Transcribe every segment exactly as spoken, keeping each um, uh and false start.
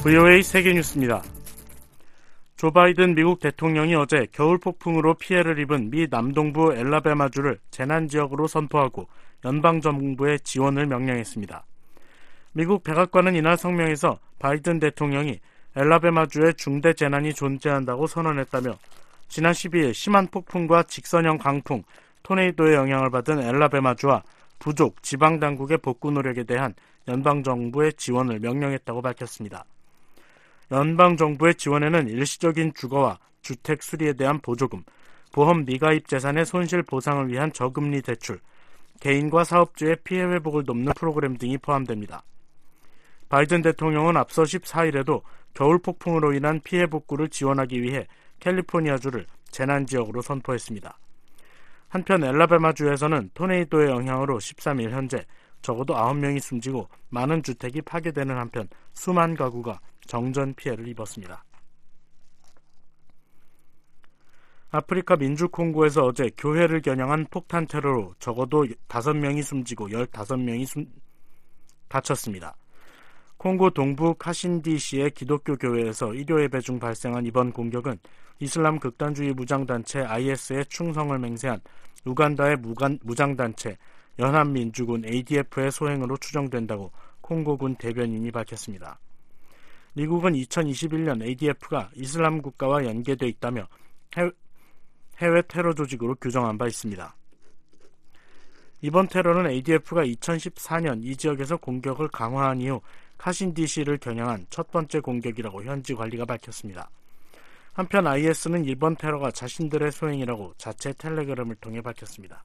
브이오에이 세계뉴스입니다. 조 바이든 미국 대통령이 어제 겨울 폭풍으로 피해를 입은 미 남동부 엘라베마주를 재난지역으로 선포하고 연방정부에 지원을 명령했습니다. 미국 백악관은 이날 성명에서 바이든 대통령이 엘라베마주에 중대 재난이 존재한다고 선언했다며 지난 십이일 심한 폭풍과 직선형 강풍, 토네이도의 영향을 받은 엘라베마주와 부족, 지방당국의 복구 노력에 대한 연방정부의 지원을 명령했다고 밝혔습니다. 연방정부의 지원에는 일시적인 주거와 주택 수리에 대한 보조금, 보험 미가입 재산의 손실 보상을 위한 저금리 대출, 개인과 사업주의 피해 회복을 돕는 프로그램 등이 포함됩니다. 바이든 대통령은 앞서 십사일에도 겨울 폭풍으로 인한 피해 복구를 지원하기 위해 캘리포니아주를 재난지역으로 선포했습니다. 한편 엘라베마주에서는 토네이도의 영향으로 십삼일 현재 적어도 아홉 명이 숨지고 많은 주택이 파괴되는 한편 수만 가구가 정전 피해를 입었습니다. 아프리카 민주콩고에서 어제 교회를 겨냥한 폭탄 테러로 적어도 다섯 명이 숨지고 열다섯 명이 숨... 다쳤습니다. 콩고 동부 카신디시의 기독교 교회에서 일요 예배 중 발생한 이번 공격은 이슬람 극단주의 무장단체 아이에스의 충성을 맹세한 우간다의 무간, 무장단체 연합민주군 에이디에프의 소행으로 추정된다고 콩고군 대변인이 밝혔습니다. 미국은 이천이십일년 에이디에프가 이슬람 국가와 연계돼 있다며 해외, 해외 테러 조직으로 규정한 바 있습니다. 이번 테러는 에이디에프가 이천십사년 이 지역에서 공격을 강화한 이후 카신디시를 겨냥한 첫 번째 공격이라고 현지 관리가 밝혔습니다. 한편 아이에스는 이번 테러가 자신들의 소행이라고 자체 텔레그램을 통해 밝혔습니다.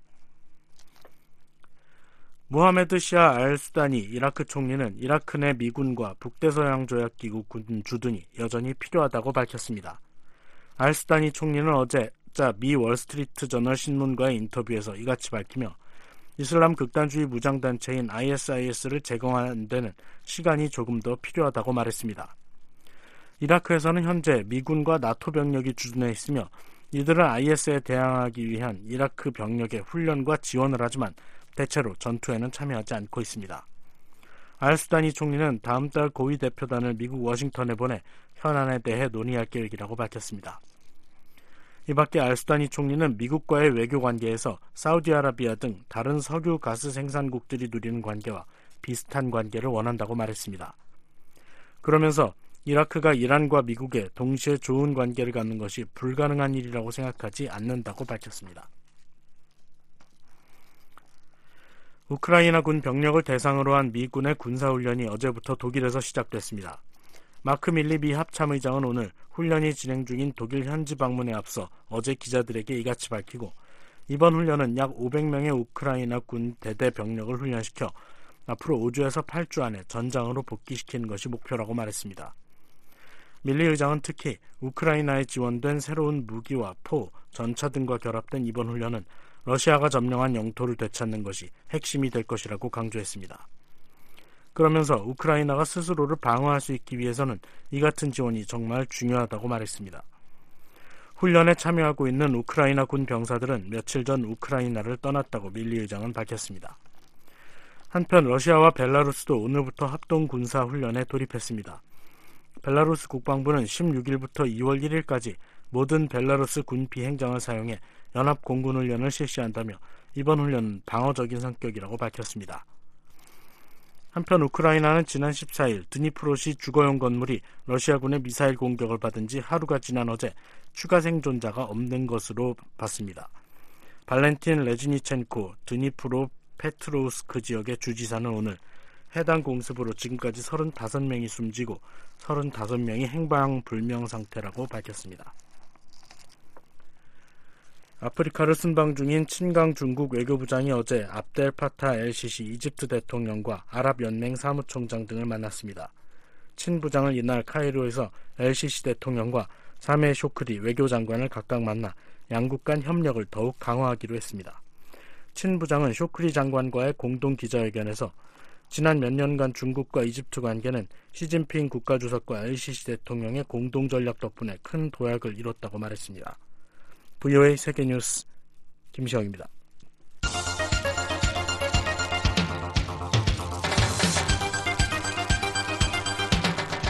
무하메드 시아 알수다니 이라크 총리는 이라크 내 미군과 북대서양조약기구 군 주둔이 여전히 필요하다고 밝혔습니다. 알수다니 총리는 어제 미 월스트리트 저널 신문과의 인터뷰에서 이같이 밝히며 이슬람 극단주의 무장단체인 아이에스아이에스를 제거하는 데는 시간이 조금 더 필요하다고 말했습니다. 이라크에서는 현재 미군과 나토 병력이 주둔해 있으며 이들은 아이에스에 대항하기 위한 이라크 병력의 훈련과 지원을 하지만 대체로 전투에는 참여하지 않고 있습니다. 알수다니 총리는 다음 달 고위 대표단을 미국 워싱턴에 보내 현안에 대해 논의할 계획이라고 밝혔습니다. 이 밖에 알수다니 총리는 미국과의 외교 관계에서 사우디아라비아 등 다른 석유 가스 생산국들이 누리는 관계와 비슷한 관계를 원한다고 말했습니다. 그러면서 이라크가 이란과 미국에 동시에 좋은 관계를 갖는 것이 불가능한 일이라고 생각하지 않는다고 밝혔습니다. 우크라이나군 병력을 대상으로 한 미군의 군사훈련이 어제부터 독일에서 시작됐습니다. 마크 밀리 미 합참의장은 오늘 훈련이 진행 중인 독일 현지 방문에 앞서 어제 기자들에게 이같이 밝히고 이번 훈련은 약 오백 명의 우크라이나 군 대대 병력을 훈련시켜 앞으로 오 주에서 팔 주 안에 전장으로 복귀시키는 것이 목표라고 말했습니다. 밀리 의장은 특히 우크라이나에 지원된 새로운 무기와 포, 전차 등과 결합된 이번 훈련은 러시아가 점령한 영토를 되찾는 것이 핵심이 될 것이라고 강조했습니다. 그러면서 우크라이나가 스스로를 방어할 수 있기 위해서는 이 같은 지원이 정말 중요하다고 말했습니다. 훈련에 참여하고 있는 우크라이나 군 병사들은 며칠 전 우크라이나를 떠났다고 밀리 의장은 밝혔습니다. 한편 러시아와 벨라루스도 오늘부터 합동 군사 훈련에 돌입했습니다. 벨라루스 국방부는 십육일부터 이월 일일까지 모든 벨라루스 군 비행장을 사용해 연합 공군 훈련을 실시한다며 이번 훈련은 방어적인 성격이라고 밝혔습니다. 한편 우크라이나는 지난 십사일 드니프로시 주거용 건물이 러시아군의 미사일 공격을 받은 지 하루가 지난 어제 추가 생존자가 없는 것으로 봤습니다. 발렌틴 레즈니첸코 드니프로 페트로우스크 지역의 주지사는 오늘 해당 공습으로 지금까지 서른다섯 명이 숨지고 서른다섯 명이 행방불명 상태라고 밝혔습니다. 아프리카를 순방 중인 친강 중국 외교부장이 어제 압델 파타 엘시시 이집트 대통령과 아랍연맹 사무총장 등을 만났습니다. 친 부장은 이날 카이로에서 엘시시 대통령과 사메 쇼크리 외교장관을 각각 만나 양국 간 협력을 더욱 강화하기로 했습니다. 친 부장은 쇼크리 장관과의 공동 기자회견에서 지난 몇 년간 중국과 이집트 관계는 시진핑 국가주석과 엘시시 대통령의 공동 전략 덕분에 큰 도약을 이뤘다고 말했습니다. 브이오에이 세계뉴스 김시영입니다.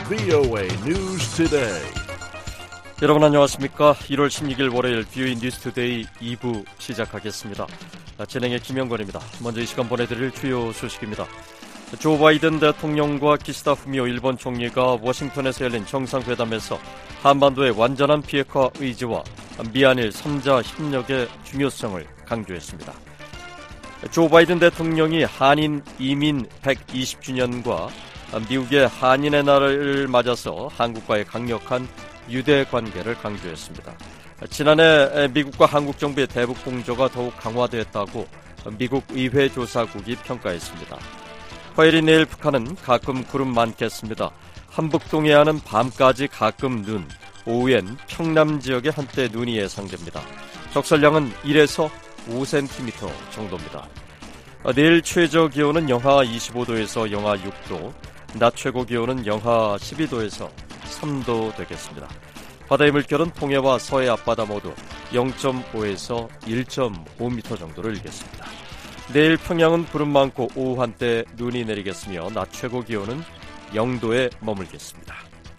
브이오에이 News Today. 여러분 안녕하십니까? 일월 십육일 월요일 브이오에이 뉴스 투데이 이 부 시작하겠습니다. 진행의 김영건입니다. 먼저 이 시간 보내드릴 주요 소식입니다. 조 바이든 대통령과 기시다 후미오 일본 총리가 워싱턴에서 열린 정상회담에서 한반도의 완전한 비핵화 의지와 미한일 삼자 협력의 중요성을 강조했습니다. 조 바이든 대통령이 한인 이민 백이십 주년과 미국의 한인의 날을 맞아서 한국과의 강력한 유대 관계를 강조했습니다. 지난해 미국과 한국 정부의 대북 공조가 더욱 강화됐다고 미국 의회 조사국이 평가했습니다. 화요일인 내일 북한은 가끔 구름 많겠습니다. 한북 동해안은 밤까지 가끔 눈, 오후엔 평남 지역에 한때 눈이 예상됩니다. 적설량은 일에서 오 센티미터 정도입니다. 내일 최저 기온은 영하 이십오 도에서 영하 육 도, 낮 최고 기온은 영하 십이 도에서 삼 도 되겠습니다. 바다의 물결은 동해와 서해 앞바다 모두 영 점 오에서 일 점 오 미터 정도를 일겠습니다. 내일 평양은 구름 많고 오후 한때 눈이 내리겠으며 낮 최고 기온은 영 도에 머물겠습니다.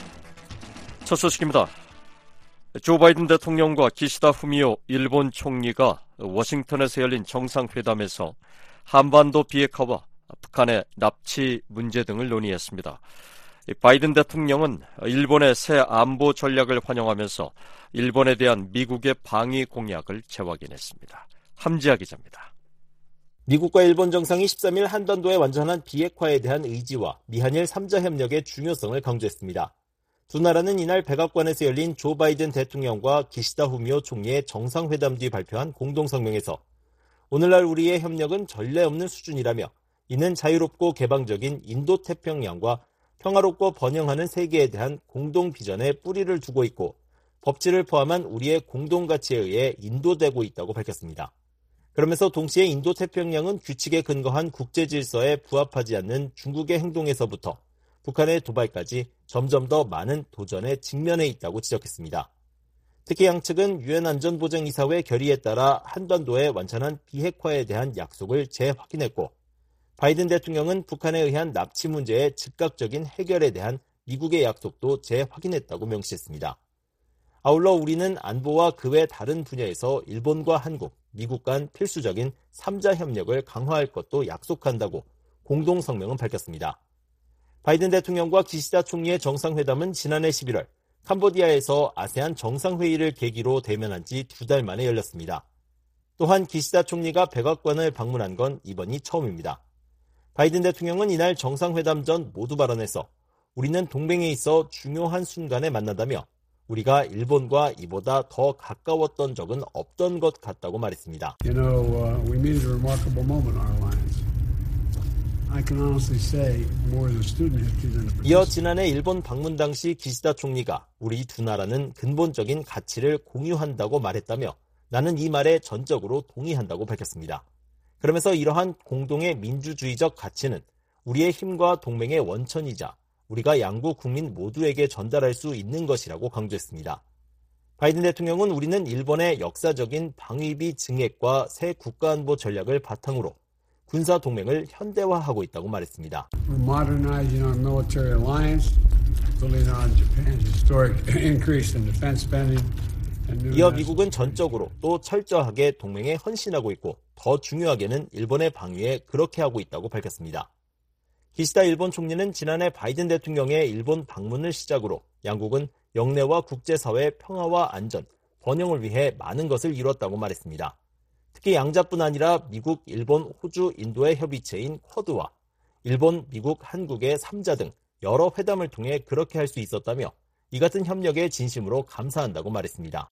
첫 소식입니다. 조 바이든 대통령과 기시다 후미오 일본 총리가 워싱턴에서 열린 정상회담에서 한반도 비핵화와 북한의 납치 문제 등을 논의했습니다. 바이든 대통령은 일본의 새 안보 전략을 환영하면서 일본에 대한 미국의 방위 공약을 재확인했습니다. 함지아 기자입니다. 미국과 일본 정상이 십삼일 한반도의 완전한 비핵화에 대한 의지와 미한일 삼자 협력의 중요성을 강조했습니다. 두 나라는 이날 백악관에서 열린 조 바이든 대통령과 기시다 후미오 총리의 정상회담 뒤 발표한 공동성명에서 오늘날 우리의 협력은 전례 없는 수준이라며 이는 자유롭고 개방적인 인도태평양과 평화롭고 번영하는 세계에 대한 공동 비전에 뿌리를 두고 있고 법치를 포함한 우리의 공동가치에 의해 인도되고 있다고 밝혔습니다. 그러면서 동시에 인도태평양은 규칙에 근거한 국제질서에 부합하지 않는 중국의 행동에서부터 북한의 도발까지 점점 더 많은 도전에 직면해 있다고 지적했습니다. 특히 양측은 유엔 안전보장이사회 결의에 따라 한반도의 완전한 비핵화에 대한 약속을 재확인했고 바이든 대통령은 북한에 의한 납치 문제의 즉각적인 해결에 대한 미국의 약속도 재확인했다고 명시했습니다. 아울러 우리는 안보와 그 외 다른 분야에서 일본과 한국, 미국 간 필수적인 삼자 협력을 강화할 것도 약속한다고 공동성명은 밝혔습니다. 바이든 대통령과 기시다 총리의 정상회담은 지난해 십일월 캄보디아에서 아세안 정상회의를 계기로 대면한 지 두 달 만에 열렸습니다. 또한 기시다 총리가 백악관을 방문한 건 이번이 처음입니다. 바이든 대통령은 이날 정상회담 전 모두 발언에서 우리는 동맹에 있어 중요한 순간에 만난다며 우리가 일본과 이보다 더 가까웠던 적은 없던 것 같다고 말했습니다. You know, uh, we meet a remarkable moment in our alliance. I can honestly say more than student history than a 이어 지난해 일본 방문 당시 기시다 총리가 우리 두 나라는 근본적인 가치를 공유한다고 말했다며 나는 이 말에 전적으로 동의한다고 밝혔습니다. 그러면서 이러한 공동의 민주주의적 가치는 우리의 힘과 동맹의 원천이자 우리가 양국 국민 모두에게 전달할 수 있는 것이라고 강조했습니다. 바이든 대통령은 우리는 일본의 역사적인 방위비 증액과 새 국가안보 전략을 바탕으로 군사 동맹을 현대화하고 있다고 말했습니다. We're modernizing our military alliance, building on Japan's historic increase in defense spending. 이어 미국은 전적으로 또 철저하게 동맹에 헌신하고 있고 더 중요하게는 일본의 방위에 그렇게 하고 있다고 밝혔습니다. 기시다 일본 총리는 지난해 바이든 대통령의 일본 방문을 시작으로 양국은 영내와 국제사회 평화와 안전, 번영을 위해 많은 것을 이뤘다고 말했습니다. 특히 양자뿐 아니라 미국, 일본, 호주, 인도의 협의체인 쿼드와 일본, 미국, 한국의 삼자 등 여러 회담을 통해 그렇게 할 수 있었다며 이 같은 협력에 진심으로 감사한다고 말했습니다.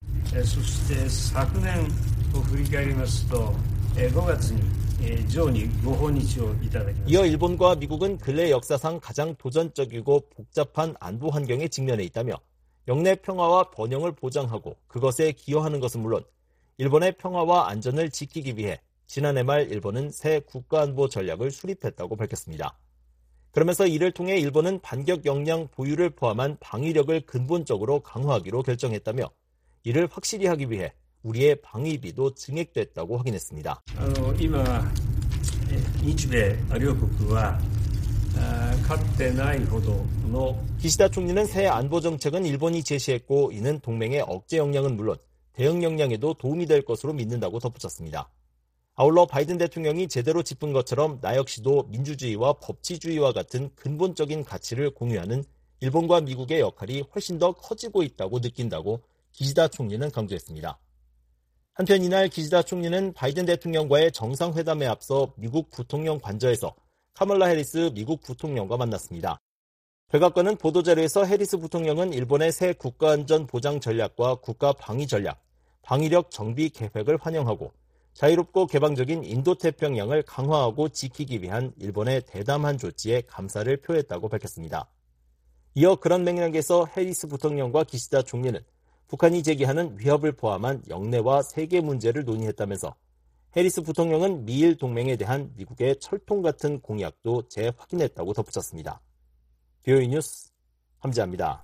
이어 일본과 미국은 근래 역사상 가장 도전적이고 복잡한 안보 환경에 직면해 있다며 영내 평화와 번영을 보장하고 그것에 기여하는 것은 물론 일본의 평화와 안전을 지키기 위해 지난해 말 일본은 새 국가안보 전략을 수립했다고 밝혔습니다. 그러면서 이를 통해 일본은 반격 역량 보유를 포함한 방위력을 근본적으로 강화하기로 결정했다며 이를 확실히 하기 위해 우리의 방위비도 증액됐다고 확인했습니다. 이마日米両国は 기시다 총리는 새 안보 정책은 일본이 제시했고 이는 동맹의 억제 역량은 물론 대응 역량에도 도움이 될 것으로 믿는다고 덧붙였습니다. 아울러 바이든 대통령이 제대로 짚은 것처럼 나 역시도 민주주의와 법치주의와 같은 근본적인 가치를 공유하는 일본과 미국의 역할이 훨씬 더 커지고 있다고 느낀다고 기시다 총리는 강조했습니다. 한편 이날 기시다 총리는 바이든 대통령과의 정상회담에 앞서 미국 부통령 관저에서 카멀라 해리스 미국 부통령과 만났습니다. 백악관은 보도자료에서 해리스 부통령은 일본의 새 국가안전 보장 전략과 국가 방위 전략, 방위력 정비 계획을 환영하고 자유롭고 개방적인 인도태평양을 강화하고 지키기 위한 일본의 대담한 조치에 감사를 표했다고 밝혔습니다. 이어 그런 맥락에서 해리스 부통령과 기시다 총리는 북한이 제기하는 위협을 포함한 영내와 세계 문제를 논의했다면서 해리스 부통령은 미일 동맹에 대한 미국의 철통 같은 공약도 재확인했다고 덧붙였습니다. 비오이 뉴스 함지아입니다.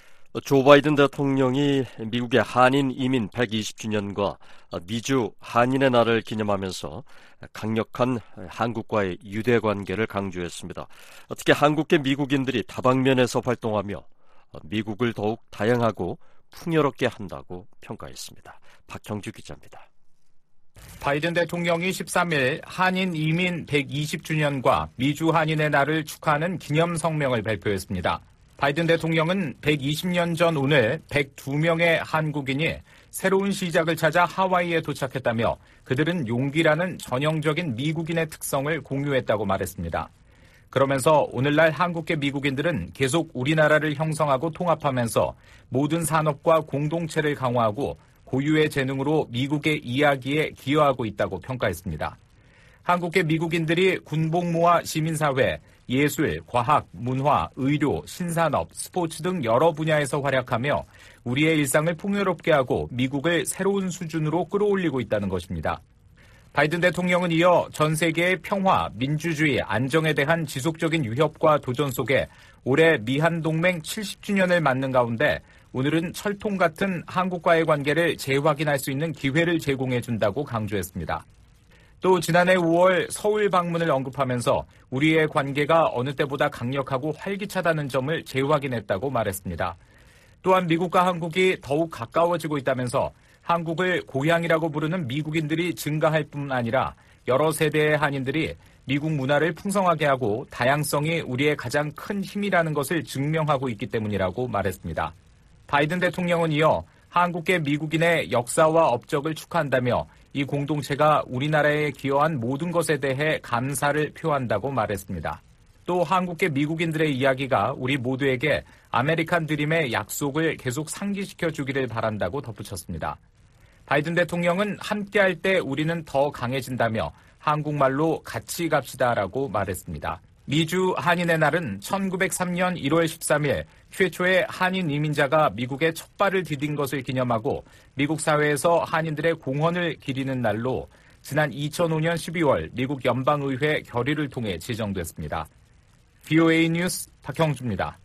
조 바이든 대통령이 미국의 한인 이민 백이십 주년과 미주 한인의 날을 기념하면서 강력한 한국과의 유대 관계를 강조했습니다. 특히 한국계 미국인들이 다방면에서 활동하며 미국을 더욱 다양하고 풍요롭게 한다고 평가했습니다. 박형주 기자입니다. 바이든 대통령이 십삼 일 한인 이민 백이십 주년과 미주 한인의 날을 축하하는 기념 성명을 발표했습니다. 바이든 대통령은 백이십 년 전 오늘 백이 명의 한국인이 새로운 시작을 찾아 하와이에 도착했다며 그들은 용기라는 전형적인 미국인의 특성을 공유했다고 말했습니다. 그러면서 오늘날 한국계 미국인들은 계속 우리나라를 형성하고 통합하면서 모든 산업과 공동체를 강화하고 고유의 재능으로 미국의 이야기에 기여하고 있다고 평가했습니다. 한국계 미국인들이 군복무와 시민사회, 예술, 과학, 문화, 의료, 신산업, 스포츠 등 여러 분야에서 활약하며 우리의 일상을 풍요롭게 하고 미국을 새로운 수준으로 끌어올리고 있다는 것입니다. 바이든 대통령은 이어 전 세계의 평화, 민주주의, 안정에 대한 지속적인 위협과 도전 속에 올해 미한동맹 칠십 주년을 맞는 가운데 오늘은 철통 같은 한국과의 관계를 재확인할 수 있는 기회를 제공해준다고 강조했습니다. 또 지난해 오월 서울 방문을 언급하면서 우리의 관계가 어느 때보다 강력하고 활기차다는 점을 재확인했다고 말했습니다. 또한 미국과 한국이 더욱 가까워지고 있다면서 한국을 고향이라고 부르는 미국인들이 증가할 뿐 아니라 여러 세대의 한인들이 미국 문화를 풍성하게 하고 다양성이 우리의 가장 큰 힘이라는 것을 증명하고 있기 때문이라고 말했습니다. 바이든 대통령은 이어 한국계 미국인의 역사와 업적을 축하한다며 이 공동체가 우리나라에 기여한 모든 것에 대해 감사를 표한다고 말했습니다. 또 한국계 미국인들의 이야기가 우리 모두에게 아메리칸 드림의 약속을 계속 상기시켜 주기를 바란다고 덧붙였습니다. 바이든 대통령은 함께할 때 우리는 더 강해진다며 한국말로 같이 갑시다라고 말했습니다. 미주 한인의 날은 천구백삼 년 일월 십삼일 최초의 한인 이민자가 미국에 첫 발을 디딘 것을 기념하고 미국 사회에서 한인들의 공헌을 기리는 날로 지난 이천오 년 십이월 미국 연방의회 결의를 통해 지정됐습니다. 비오에이 뉴스 박형주입니다.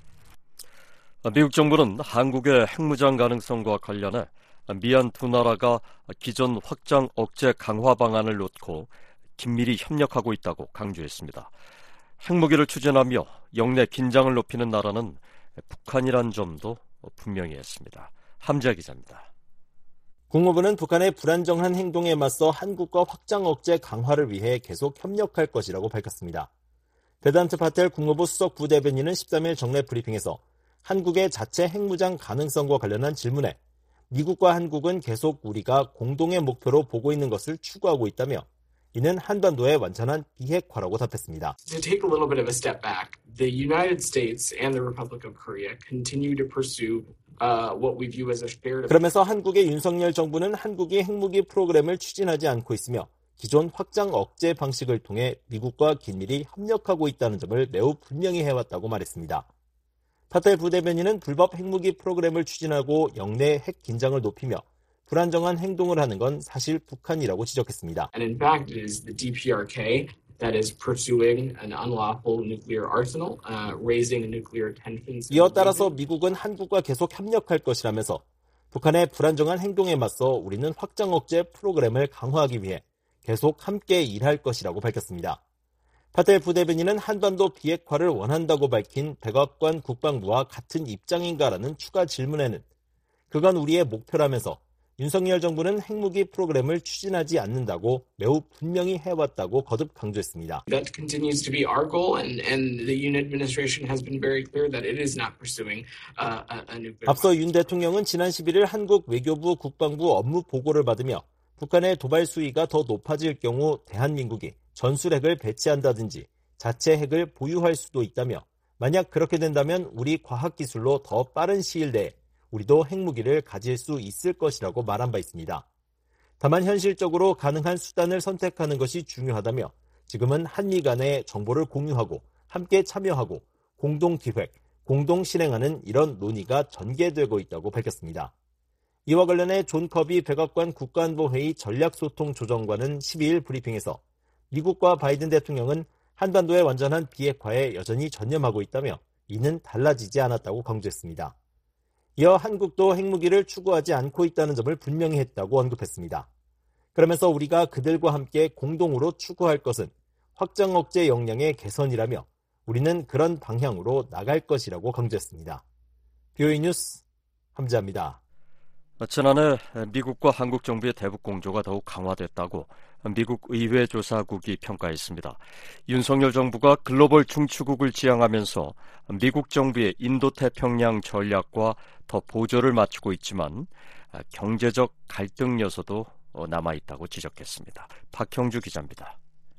미국 정부는 한국의 핵무장 가능성과 관련해 미한 두 나라가 기존 확장 억제 강화 방안을 놓고 긴밀히 협력하고 있다고 강조했습니다. 핵무기를 추진하며 영내 긴장을 높이는 나라는 북한이란 점도 분명히 했습니다. 함자 기자입니다. 국무부는 북한의 불안정한 행동에 맞서 한국과 확장 억제 강화를 위해 계속 협력할 것이라고 밝혔습니다. 베단트 파텔 국무부 수석 부대변인은 십삼 일 정례 브리핑에서 한국의 자체 핵무장 가능성과 관련한 질문에 미국과 한국은 계속 우리가 공동의 목표로 보고 있는 것을 추구하고 있다며 이는 한반도의 완전한 비핵화라고 답했습니다. To take a little bit of a step back, the United States and the Republic of Korea continue to pursue uh, what we view as a shared. 그러면서 한국의 윤석열 정부는 한국이 핵무기 프로그램을 추진하지 않고 있으며 기존 확장 억제 방식을 통해 미국과 긴밀히 협력하고 있다는 점을 매우 분명히 해왔다고 말했습니다. 파텔 부대변인은 불법 핵무기 프로그램을 추진하고 영내 핵 긴장을 높이며 불안정한 행동을 하는 건 사실 북한이라고 지적했습니다. And in fact, it is the 디피아르케이 that is pursuing an unlawful nuclear arsenal, uh, raising nuclear tensions. 이어 따라서 미국은 한국과 계속 협력할 것이라면서 북한의 불안정한 행동에 맞서 우리는 확장 억제 프로그램을 강화하기 위해 계속 함께 일할 것이라고 밝혔습니다. 파텔 부대변인은 한반도 비핵화를 원한다고 밝힌 백악관 국방부와 같은 입장인가라는 추가 질문에는 그건 우리의 목표라면서 윤석열 정부는 핵무기 프로그램을 추진하지 않는다고 매우 분명히 해왔다고 거듭 강조했습니다. That continues to be our goal, and, and the Yoon administration has been very clear that it is not pursuing uh, a, a nuclear. 앞서 윤 대통령은 지난 십일일 한국 외교부 국방부 업무 보고를 받으며 북한의 도발 수위가 더 높아질 경우 대한민국이 전술핵을 배치한다든지 자체 핵을 보유할 수도 있다며 만약 그렇게 된다면 우리 과학기술로 더 빠른 시일 내에 우리도 핵무기를 가질 수 있을 것이라고 말한 바 있습니다. 다만 현실적으로 가능한 수단을 선택하는 것이 중요하다며 지금은 한미 간에 정보를 공유하고 함께 참여하고 공동 기획, 공동 실행하는 이런 논의가 전개되고 있다고 밝혔습니다. 이와 관련해 존 커비 백악관 국가안보회의 전략소통조정관은 십이일 브리핑에서 미국과 바이든 대통령은 한반도의 완전한 비핵화에 여전히 전념하고 있다며 이는 달라지지 않았다고 강조했습니다. 이어 한국도 핵무기를 추구하지 않고 있다는 점을 분명히 했다고 언급했습니다. 그러면서 우리가 그들과 함께 공동으로 추구할 것은 확장 억제 역량의 개선이라며 우리는 그런 방향으로 나갈 것이라고 강조했습니다. 비오이 뉴스 함지아입니다. 지난해 미국과 한국 정부의 대북 공조가 더욱 강화됐다고 미국 의회 조사국이 평가했습니다. 윤석열 정부가 글로벌 중추국을 지향하면서 미국 정부의 인도태평양 전략과 더 보조를 맞추고 있지만 경제적 갈등 요소도 남아있다고 지적했습니다. 박형주 기자입니다.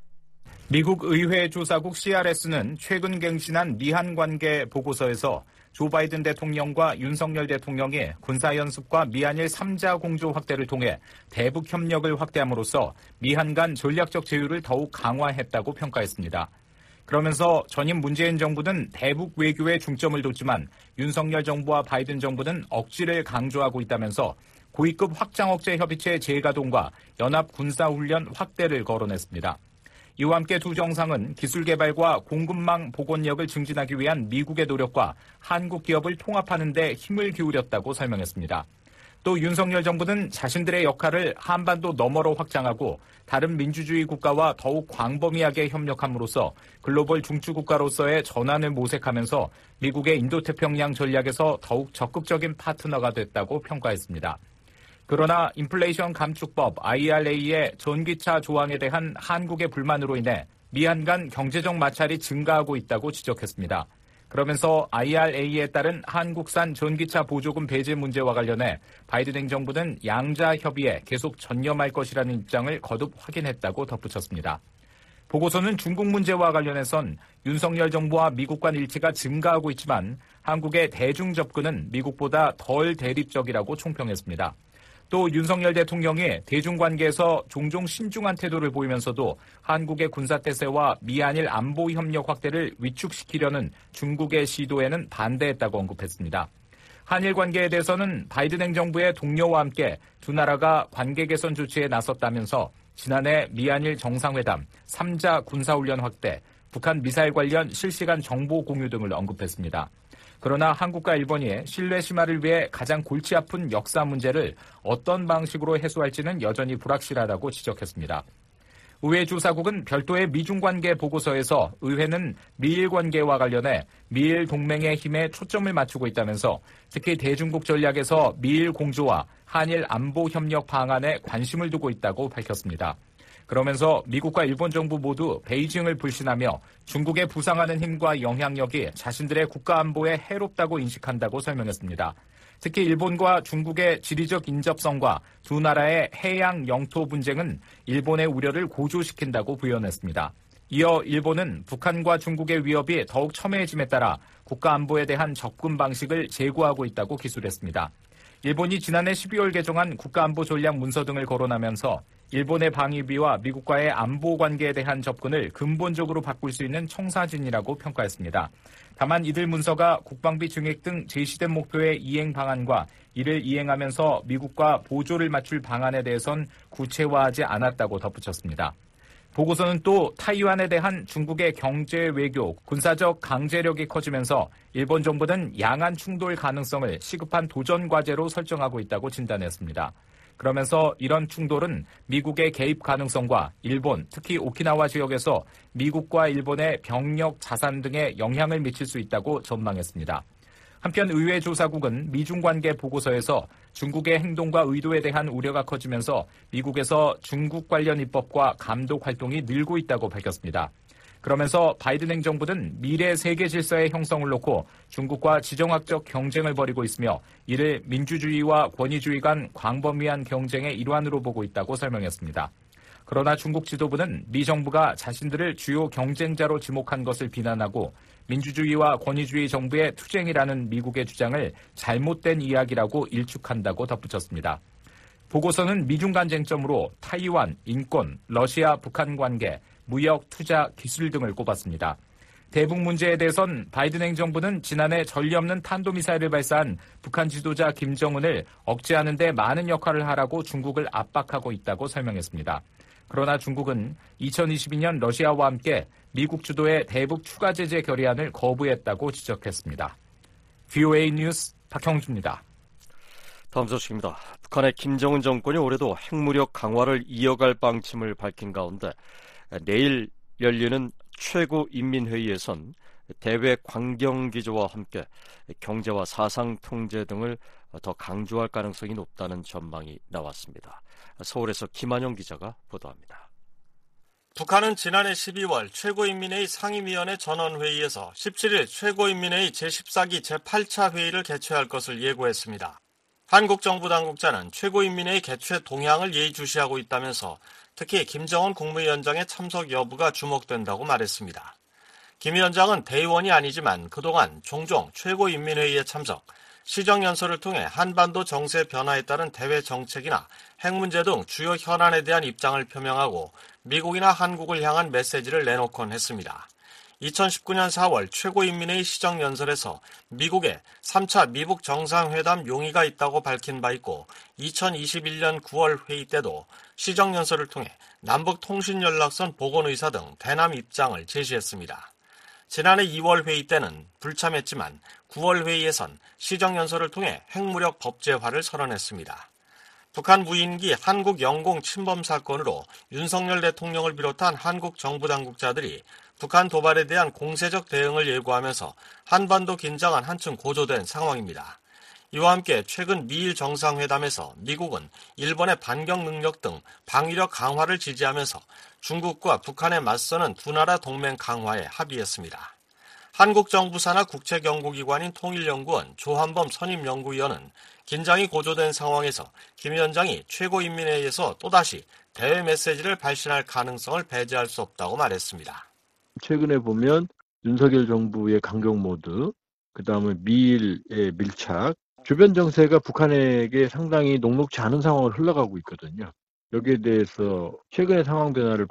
미국 의회 조사국 씨알에스는 최근 갱신한 미한 관계 보고서에서 조 바이든 대통령과 윤석열 대통령이 군사연습과 미한일 삼자 공조 확대를 통해 대북 협력을 확대함으로써 미한 간 전략적 제휴를 더욱 강화했다고 평가했습니다. 그러면서 전임 문재인 정부는 대북 외교에 중점을 뒀지만 윤석열 정부와 바이든 정부는 억지를 강조하고 있다면서 고위급 확장 억제 협의체 재가동과 연합 군사훈련 확대를 거론했습니다. 이와 함께 두 정상은 기술 개발과 공급망 복원력을 증진하기 위한 미국의 노력과 한국 기업을 통합하는 데 힘을 기울였다고 설명했습니다. 또 윤석열 정부는 자신들의 역할을 한반도 너머로 확장하고 다른 민주주의 국가와 더욱 광범위하게 협력함으로써 글로벌 중추국가로서의 전환을 모색하면서 미국의 인도태평양 전략에서 더욱 적극적인 파트너가 됐다고 평가했습니다. 그러나 인플레이션 감축법 아이알에이의 전기차 조항에 대한 한국의 불만으로 인해 미한 간 경제적 마찰이 증가하고 있다고 지적했습니다. 그러면서 아이알에이에 따른 한국산 전기차 보조금 배제 문제와 관련해 바이든 행정부는 양자 협의에 계속 전념할 것이라는 입장을 거듭 확인했다고 덧붙였습니다. 보고서는 중국 문제와 관련해선 윤석열 정부와 미국 간 일치가 증가하고 있지만 한국의 대중 접근은 미국보다 덜 대립적이라고 총평했습니다. 또 윤석열 대통령이 대중관계에서 종종 신중한 태도를 보이면서도 한국의 군사태세와 미한일 안보 협력 확대를 위축시키려는 중국의 시도에는 반대했다고 언급했습니다. 한일 관계에 대해서는 바이든 행정부의 동료와 함께 두 나라가 관계 개선 조치에 나섰다면서 지난해 미한일 정상회담, 삼자 군사훈련 확대, 북한 미사일 관련 실시간 정보 공유 등을 언급했습니다. 그러나 한국과 일본이 신뢰 심화를 위해 가장 골치 아픈 역사 문제를 어떤 방식으로 해소할지는 여전히 불확실하다고 지적했습니다. 의회 조사국은 별도의 미중 관계 보고서에서 의회는 미일 관계와 관련해 미일 동맹의 힘에 초점을 맞추고 있다면서 특히 대중국 전략에서 미일 공조와 한일 안보 협력 방안에 관심을 두고 있다고 밝혔습니다. 그러면서 미국과 일본 정부 모두 베이징을 불신하며 중국의 부상하는 힘과 영향력이 자신들의 국가 안보에 해롭다고 인식한다고 설명했습니다. 특히 일본과 중국의 지리적 인접성과 두 나라의 해양 영토 분쟁은 일본의 우려를 고조시킨다고 부연했습니다. 이어 일본은 북한과 중국의 위협이 더욱 첨예해짐에 따라 국가 안보에 대한 접근 방식을 재고하고 있다고 기술했습니다. 일본이 지난해 십이월 개정한 국가안보 전략 문서 등을 거론하면서 일본의 방위비와 미국과의 안보 관계에 대한 접근을 근본적으로 바꿀 수 있는 청사진이라고 평가했습니다. 다만 이들 문서가 국방비 증액 등 제시된 목표의 이행 방안과 이를 이행하면서 미국과 보조를 맞출 방안에 대해선 구체화하지 않았다고 덧붙였습니다. 보고서는 또 타이완에 대한 중국의 경제, 외교, 군사적 강제력이 커지면서 일본 정부는 양안 충돌 가능성을 시급한 도전 과제로 설정하고 있다고 진단했습니다. 그러면서 이런 충돌은 미국의 개입 가능성과 일본, 특히 오키나와 지역에서 미국과 일본의 병력, 자산 등에 영향을 미칠 수 있다고 전망했습니다. 한편 의회 조사국은 미중 관계 보고서에서 중국의 행동과 의도에 대한 우려가 커지면서 미국에서 중국 관련 입법과 감독 활동이 늘고 있다고 밝혔습니다. 그러면서 바이든 행정부는 미래 세계 질서의 형성을 놓고 중국과 지정학적 경쟁을 벌이고 있으며 이를 민주주의와 권위주의 간 광범위한 경쟁의 일환으로 보고 있다고 설명했습니다. 그러나 중국 지도부는 미 정부가 자신들을 주요 경쟁자로 지목한 것을 비난하고 민주주의와 권위주의 정부의 투쟁이라는 미국의 주장을 잘못된 이야기라고 일축한다고 덧붙였습니다. 보고서는 미중 간 쟁점으로 타이완, 인권, 러시아, 북한 관계, 무역, 투자, 기술 등을 꼽았습니다. 대북 문제에 대해선 바이든 행정부는 지난해 전례 없는 탄도미사일을 발사한 북한 지도자 김정은을 억제하는 데 많은 역할을 하라고 중국을 압박하고 있다고 설명했습니다. 그러나 중국은 이천이십이 년 러시아와 함께 미국 주도의 대북 추가 제재 결의안을 거부했다고 지적했습니다. 브이오에이 뉴스 박형주입니다. 다음 소식입니다. 북한의 김정은 정권이 올해도 핵무력 강화를 이어갈 방침을 밝힌 가운데 내일 열리는 최고인민회의에선 대외 관경기조와 함께 경제와 사상 통제 등을 더 강조할 가능성이 높다는 전망이 나왔습니다. 서울에서 김한영 기자가 보도합니다. 북한은 지난해 십이월 최고인민회의 상임위원회 전원회의에서 십칠 일 최고인민회의 제십사 기 제팔 차 회의를 개최할 것을 예고했습니다. 한국 정부 당국자는 최고인민회의 개최 동향을 예의주시하고 있다면서 특히 김정은 국무위원장의 참석 여부가 주목된다고 말했습니다. 김 위원장은 대의원이 아니지만 그동안 종종 최고인민회의에 참석, 시정연설을 통해 한반도 정세 변화에 따른 대외 정책이나 핵 문제 등 주요 현안에 대한 입장을 표명하고 미국이나 한국을 향한 메시지를 내놓곤 했습니다. 이천십구 년 사월 최고인민회의 시정연설에서 미국에 삼 차 미북 정상회담 용의가 있다고 밝힌 바 있고 이천이십일 년 구월 회의 때도 시정연설을 통해 남북통신연락선 복원의사 등 대남 입장을 제시했습니다. 지난해 이월 회의 때는 불참했지만 구월 회의에선 시정연설을 통해 핵무력 법제화를 선언했습니다. 북한 무인기 한국 영공 침범 사건으로 윤석열 대통령을 비롯한 한국 정부 당국자들이 북한 도발에 대한 공세적 대응을 예고하면서 한반도 긴장은 한층 고조된 상황입니다. 이와 함께 최근 미일 정상회담에서 미국은 일본의 반격 능력 등 방위력 강화를 지지하면서 중국과 북한에 맞서는 두 나라 동맹 강화에 합의했습니다. 한국 정부 산하 국책연구기관인 통일연구원 조한범 선임연구위원은 긴장이 고조된 상황에서 김 위원장이 최고인민회의에서 또다시 대외 메시지를 발신할 가능성을 배제할 수 없다고 말했습니다. 최근에 보면 윤석열 정부의 강경 모드, 그 다음에 미일의 밀착, 주변 정세가 북한에게 상당히 녹록지 않은 상황을 흘러가고 있거든요. 여기에 대해서 최근의 상황 변화를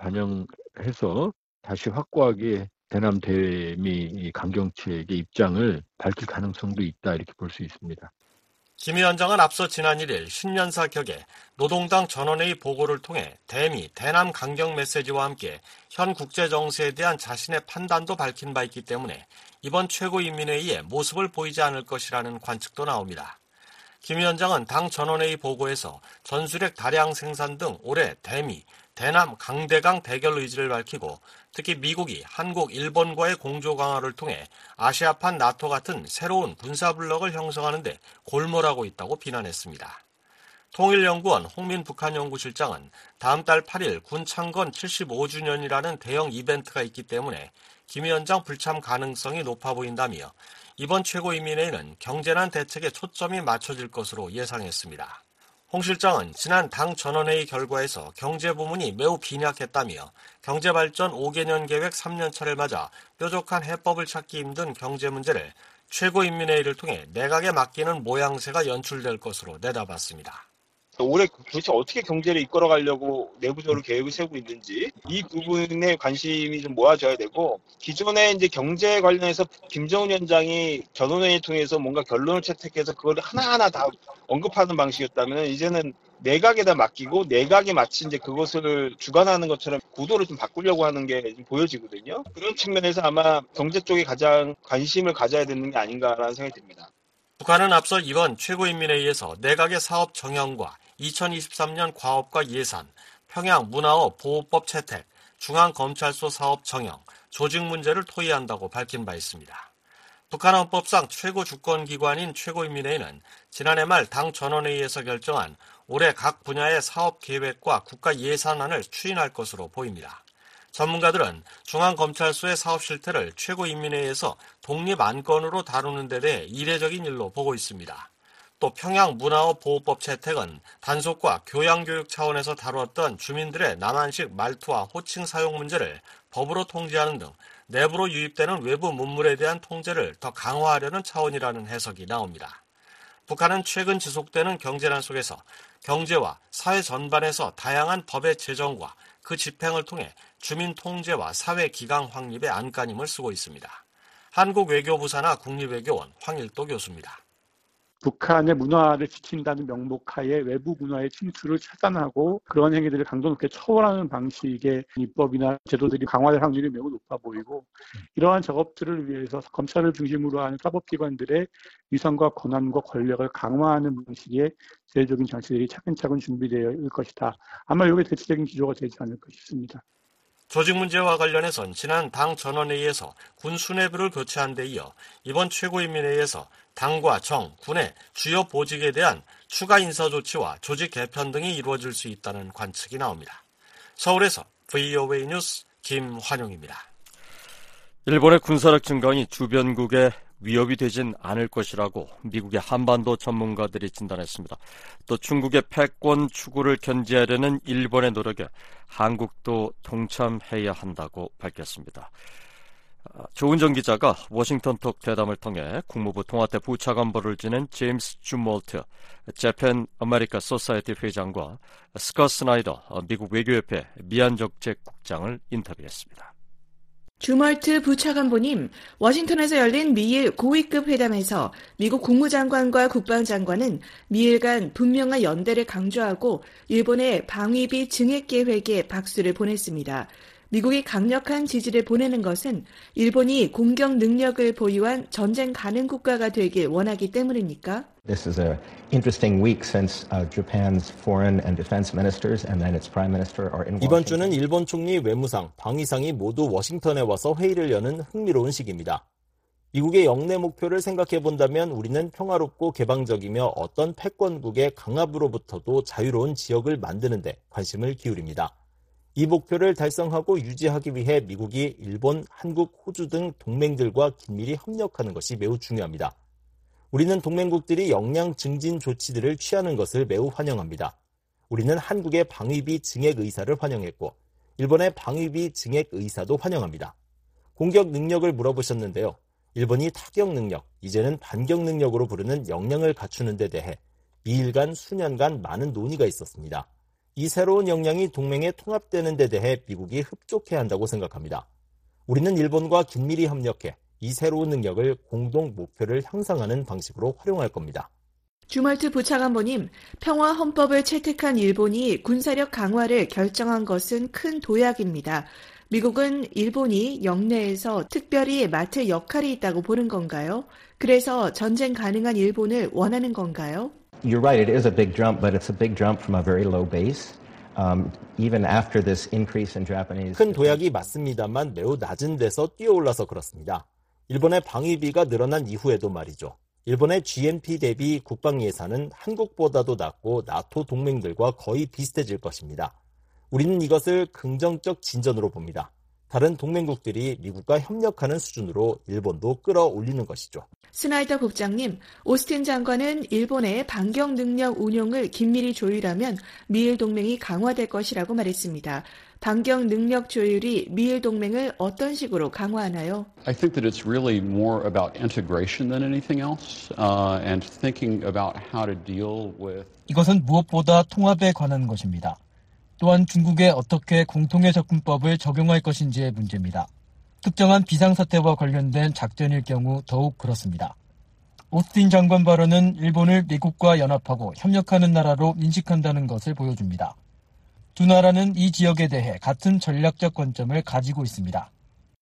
반영해서 다시 확고하게 대남 대미 강경책의 입장을 밝힐 가능성도 있다 이렇게 볼 수 있습니다. 김 위원장은 앞서 지난 일 일 신년사 격에 노동당 전원회의 보고를 통해 대미, 대남 강경 메시지와 함께 현 국제정세에 대한 자신의 판단도 밝힌 바 있기 때문에 이번 최고인민회의에 모습을 보이지 않을 것이라는 관측도 나옵니다. 김 위원장은 당 전원회의 보고에서 전술핵 다량 생산 등 올해 대미, 대남 강대강 대결 의지를 밝히고 특히 미국이 한국, 일본과의 공조 강화를 통해 아시아판 나토 같은 새로운 군사 블록을 형성하는 데 골몰하고 있다고 비난했습니다. 통일연구원 홍민 북한연구실장은 다음 달 팔 일 군 창건 칠십오 주년이라는 대형 이벤트가 있기 때문에 김 위원장 불참 가능성이 높아 보인다며 이번 최고인민회의는 경제난 대책에 초점이 맞춰질 것으로 예상했습니다. 홍 실장은 지난 당 전원회의 결과에서 경제 부문이 매우 빈약했다며 경제발전 오 개년 계획 삼 년차를 맞아 뾰족한 해법을 찾기 힘든 경제 문제를 최고인민회의를 통해 내각에 맡기는 모양새가 연출될 것으로 내다봤습니다. 올해 도대체 어떻게 경제를 이끌어가려고 내부적으로 계획을 세우고 있는지 이 부분에 관심이 좀 모아져야 되고 기존에 이제 경제 관련해서 김정은 위원장이 전원회의를 통해서 뭔가 결론을 채택해서 그걸 하나하나 다 언급하는 방식이었다면 이제는 내각에다 맡기고 내각에 마치 이제 그것을 주관하는 것처럼 구도를 좀 바꾸려고 하는 게 좀 보여지거든요. 그런 측면에서 아마 경제 쪽에 가장 관심을 가져야 되는 게 아닌가라는 생각이 듭니다. 북한은 앞서 이번 최고인민회의에서 내각의 사업 정형과 이천이십삼 년 과업과 예산, 평양 문화어 보호법 채택, 중앙검찰소 사업 정형, 조직 문제를 토의한다고 밝힌 바 있습니다. 북한 헌법상 최고 주권기관인 최고인민회의는 지난해 말 당 전원회의에서 결정한 올해 각 분야의 사업 계획과 국가 예산안을 추인할 것으로 보입니다. 전문가들은 중앙검찰소의 사업 실태를 최고인민회의에서 독립 안건으로 다루는 데 대해 이례적인 일로 보고 있습니다. 또 평양 문화어 보호법 채택은 단속과 교양교육 차원에서 다루었던 주민들의 남한식 말투와 호칭 사용 문제를 법으로 통제하는 등 내부로 유입되는 외부 문물에 대한 통제를 더 강화하려는 차원이라는 해석이 나옵니다. 북한은 최근 지속되는 경제난 속에서 경제와 사회 전반에서 다양한 법의 제정과 그 집행을 통해 주민 통제와 사회 기강 확립의 안간힘을 쓰고 있습니다. 한국외교부 산하 국립외교원 황일도 교수입니다. 북한의 문화를 지킨다는 명목하에 외부 문화의 침투를 차단하고 그런 행위들을 강도 높게 처벌하는 방식의 입법이나 제도들이 강화될 확률이 매우 높아 보이고, 이러한 작업들을 위해서 검찰을 중심으로 하는 사법기관들의 위상과 권한과 권력을 강화하는 방식의 제도적인 장치들이 차근차근 준비되어 있을 것이다. 아마 이게 대체적인 기조가 되지 않을까 싶습니다. 조직 문제와 관련해선 지난 당 전원회의에서 군 수뇌부를 교체한 데 이어 이번 최고인민회의에서 당과 정, 군의 주요 보직에 대한 추가 인사 조치와 조직 개편 등이 이루어질 수 있다는 관측이 나옵니다. 서울에서 브이오에이 뉴스 김환용입니다. 일본의 군사력 증강이 주변국에 위협이 되진 않을 것이라고 미국의 한반도 전문가들이 진단했습니다. 또 중국의 패권 추구를 견제하려는 일본의 노력에 한국도 동참해야 한다고 밝혔습니다. 조은정 기자가 워싱턴톡 대담을 통해 국무부 통화대 부차관보를 지낸 제임스 줌몰트 재팬 아메리카 소사이티 회장과 스콧 스나이더 미국 외교협회 미얀적재국장을 인터뷰했습니다. 주멀트 부차관보님, 워싱턴에서 열린 미일 고위급 회담에서 미국 국무장관과 국방장관은 미일 간 분명한 연대를 강조하고 일본의 방위비 증액 계획에 박수를 보냈습니다. 미국이 강력한 지지를 보내는 것은 일본이 공격 능력을 보유한 전쟁 가능 국가가 되길 원하기 때문입니까? This is an interesting week since uh, Japan's foreign and defense ministers and then its prime minister are in Washington. 이번 주는 일본 총리, 외무상, 방위상이 모두 워싱턴에 와서 회의를 여는 흥미로운 시기입니다. 미국의 영내 목표를 생각해 본다면 우리는 평화롭고 개방적이며 어떤 패권국의 강압으로부터도 자유로운 지역을 만드는 데 관심을 기울입니다. 이 목표를 달성하고 유지하기 위해 미국이 일본, 한국, 호주 등 동맹들과 긴밀히 협력하는 것이 매우 중요합니다. 우리는 동맹국들이 역량 증진 조치들을 취하는 것을 매우 환영합니다. 우리는 한국의 방위비 증액 의사를 환영했고 일본의 방위비 증액 의사도 환영합니다. 공격 능력을 물어보셨는데요. 일본이 타격 능력, 이제는 반격 능력으로 부르는 역량을 갖추는 데 대해 미일 간 수년간 많은 논의가 있었습니다. 이 새로운 역량이 동맹에 통합되는 데 대해 미국이 흡족해야 한다고 생각합니다. 우리는 일본과 긴밀히 협력해 이 새로운 능력을 공동 목표를 향상하는 방식으로 활용할 겁니다. 주멀트 부차관보님, 평화 헌법을 채택한 일본이 군사력 강화를 결정한 것은 큰 도약입니다. 미국은 일본이 영내에서 특별히 맡을 역할이 있다고 보는 건가요? 그래서 전쟁 가능한 일본을 원하는 건가요? You're right, it is a big jump, but it's a big jump from a very low base. Um, even after this increase in Japanese... 큰 도약이 맞습니다만 매우 낮은 데서 뛰어올라서 그렇습니다. 일본의 방위비가 늘어난 이후에도 말이죠. 일본의 지엔피 대비 국방 예산은 한국보다도 낮고 나토 동맹들과 거의 비슷해질 것입니다. 우리는 이것을 긍정적 진전으로 봅니다. 다른 동맹국들이 미국과 협력하는 수준으로 일본도 끌어올리는 것이죠. 스나이더 국장님, 오스틴 장관은 일본의 반격 능력 운용을 긴밀히 조율하면 미일 동맹이 강화될 것이라고 말했습니다. 반격 능력 조율이 미일 동맹을 어떤 식으로 강화하나요? I think that it's really more about integration than anything else, uh, and thinking about how to deal with. 이것은 무엇보다 통합에 관한 것입니다. 또한 중국에 어떻게 공통의 접근법을 적용할 것인지의 문제입니다. 특정한 비상사태와 관련된 작전일 경우 더욱 그렇습니다. 오스틴 장관 발언은 일본을 미국과 연합하고 협력하는 나라로 인식한다는 것을 보여줍니다. 두 나라는 이 지역에 대해 같은 전략적 관점을 가지고 있습니다.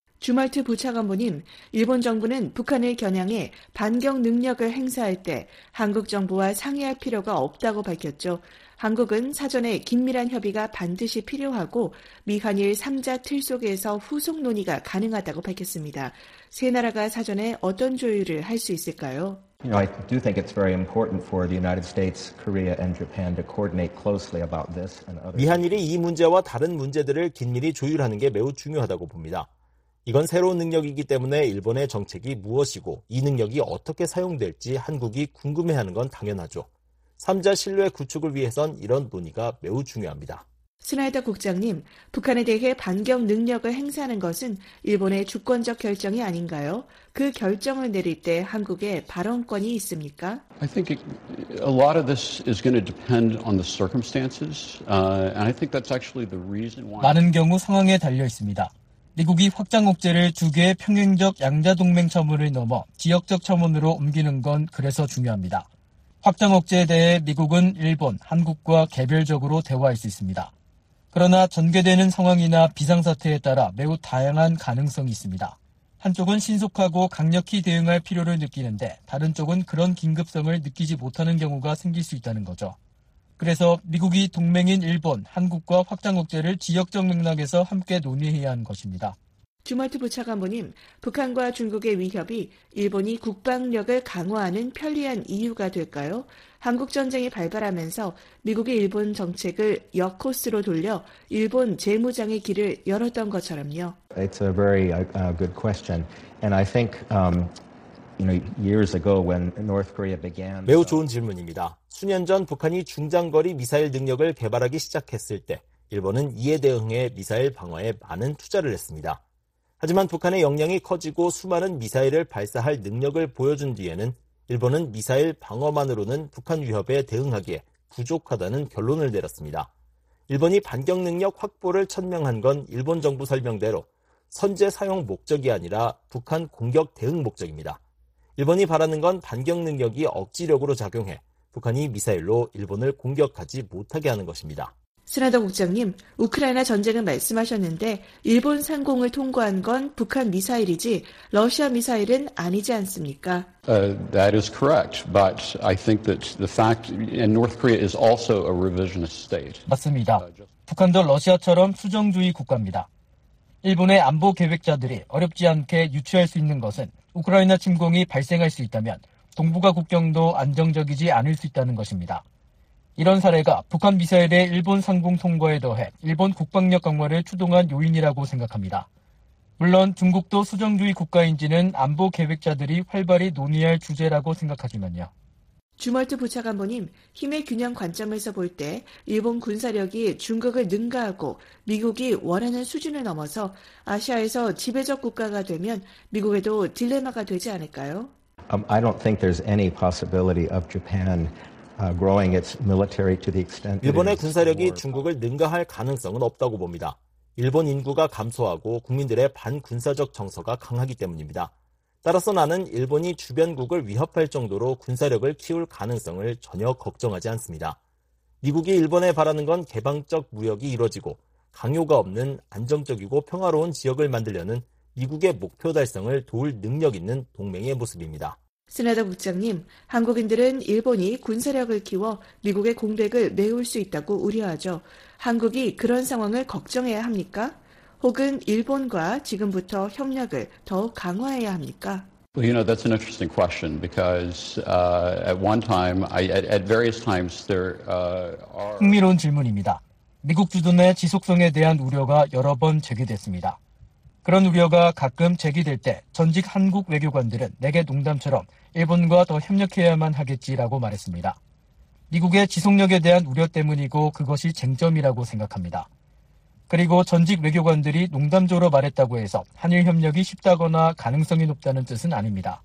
주멀트 부차관보님, 일본 정부는 북한을 겨냥해 반격 능력을 행사할 때 한국 정부와 상의할 필요가 없다고 밝혔죠. 한국은 사전에 긴밀한 협의가 반드시 필요하고 미한일 삼자 틀 속에서 후속 논의가 가능하다고 밝혔습니다. 세 나라가 사전에 어떤 조율을 할 수 있을까요? You know, I do think it's very important for the United States, Korea, and Japan to coordinate closely about this and other. 미한일이 이 문제와 다른 문제들을 긴밀히 조율하는 게 매우 중요하다고 봅니다. 이건 새로운 능력이기 때문에 일본의 정책이 무엇이고 이 능력이 어떻게 사용될지 한국이 궁금해하는 건 당연하죠. 삼자 신뢰 구축을 위해선 이런 논의가 매우 중요합니다. 스나이더 국장님, 북한에 대해 반격 능력을 행사하는 것은 일본의 주권적 결정이 아닌가요? 그 결정을 내릴 때 한국에 발언권이 있습니까? I think it, a lot of this is going to depend on the circumstances, uh, and I think that's actually the reason why. 많은 경우 상황에 달려 있습니다. 미국이 확장 억제를 두 개의 평행적 양자동맹 첨언을 넘어 지역적 첨언으로 옮기는 건 그래서 중요합니다. 확장 억제에 대해 미국은 일본, 한국과 개별적으로 대화할 수 있습니다. 그러나 전개되는 상황이나 비상사태에 따라 매우 다양한 가능성이 있습니다. 한쪽은 신속하고 강력히 대응할 필요를 느끼는데 다른 쪽은 그런 긴급성을 느끼지 못하는 경우가 생길 수 있다는 거죠. 그래서 미국이 동맹인 일본, 한국과 확장 억제를 지역적 맥락에서 함께 논의해야 하는 것입니다. 주멀트 부차관보님, 북한과 중국의 위협이 일본이 국방력을 강화하는 편리한 이유가 될까요? 한국 전쟁이 발발하면서 미국이 일본 정책을 역코스로 돌려 일본 재무장의 길을 열었던 것처럼요. It's a very uh, good question, and I think um, you know years ago when North Korea began. 매우 좋은 질문입니다. 수년 전 북한이 중장거리 미사일 능력을 개발하기 시작했을 때 일본은 이에 대응해 미사일 방어에 많은 투자를 했습니다. 하지만 북한의 역량이 커지고 수많은 미사일을 발사할 능력을 보여준 뒤에는 일본은 미사일 방어만으로는 북한 위협에 대응하기에 부족하다는 결론을 내렸습니다. 일본이 반격 능력 확보를 천명한 건 일본 정부 설명대로 선제 사용 목적이 아니라 북한 공격 대응 목적입니다. 일본이 바라는 건 반격 능력이 억지력으로 작용해 북한이 미사일로 일본을 공격하지 못하게 하는 것입니다. 스나더 국장님, 우크라이나 전쟁은 말씀하셨는데 일본 상공을 통과한 건 북한 미사일이지 러시아 미사일은 아니지 않습니까? Uh, that is correct, but I think that the fact, and North Korea is also a revisionist state. 맞습니다. 북한도 러시아처럼 수정주의 국가입니다. 일본의 안보 계획자들이 어렵지 않게 유추할 수 있는 것은 우크라이나 침공이 발생할 수 있다면 동북아 국경도 안정적이지 않을 수 있다는 것입니다. 이런 사례가 북한 미사일의 일본 상공 통과에 더해 일본 국방력 강화를 추동한 요인이라고 생각합니다. 물론 중국도 수정주의 국가인지는 안보 계획자들이 활발히 논의할 주제라고 생각하지만요. 주멀트 부차관보님, 힘의 균형 관점에서 볼 때 일본 군사력이 중국을 능가하고 미국이 원하는 수준을 넘어서 아시아에서 지배적 국가가 되면 미국에도 딜레마가 되지 않을까요? Um, I don't think there's any possibility of Japan Uh, growing its military to the extent. 일본의 군사력이 중국을 능가할 가능성은 없다고 봅니다. 일본 인구가 감소하고 국민들의 반군사적 정서가 강하기 때문입니다. 따라서 나는 일본이 주변국을 위협할 정도로 군사력을 키울 가능성을 전혀 걱정하지 않습니다. 미국이 일본에 바라는 건 개방적 무역이 이루어지고 강요가 없는 안정적이고 평화로운 지역을 만들려는 미국의 목표 달성을 도울 능력 있는 동맹의 모습입니다. 스나더 국장님, 한국인들은 일본이 군사력을 키워 미국의 공백을 메울 수 있다고 우려하죠. 한국이 그런 상황을 걱정해야 합니까? 혹은 일본과 지금부터 협력을 더욱 강화해야 합니까? Well, you know, that's an interesting question because uh, at one time, I, at, at various times, there uh, are. 흥미로운 질문입니다. 미국 주둔의 지속성에 대한 우려가 여러 번 제기됐습니다. 그런 우려가 가끔 제기될 때 전직 한국 외교관들은 내게 농담처럼 일본과 더 협력해야만 하겠지라고 말했습니다. 미국의 지속력에 대한 우려 때문이고 그것이 쟁점이라고 생각합니다. 그리고 전직 외교관들이 농담조로 말했다고 해서 한일 협력이 쉽다거나 가능성이 높다는 뜻은 아닙니다.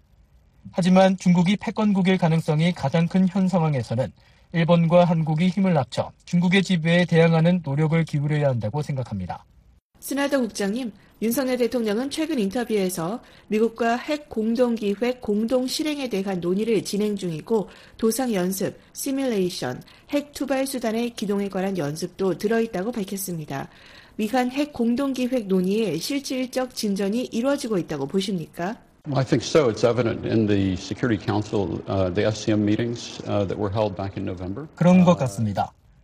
하지만 중국이 패권국일 가능성이 가장 큰 현 상황에서는 일본과 한국이 힘을 합쳐 중국의 지배에 대항하는 노력을 기울여야 한다고 생각합니다. 스나더 국장님, 윤석열 대통령은 최근 인터뷰에서 미국과 핵 공동기획 공동실행에 대한 논의를 진행 중이고 도상연습, 시뮬레이션, 핵 투발 수단의 기동에 관한 연습도 들어있다고 밝혔습니다. 미한 핵 공동기획 논의에 실질적 진전이 이루어지고 있다고 보십니까? Well, I think so. It's evident in the Security Council, uh, the S C M meetings uh, that were held back in November. 그런 것 같습니다.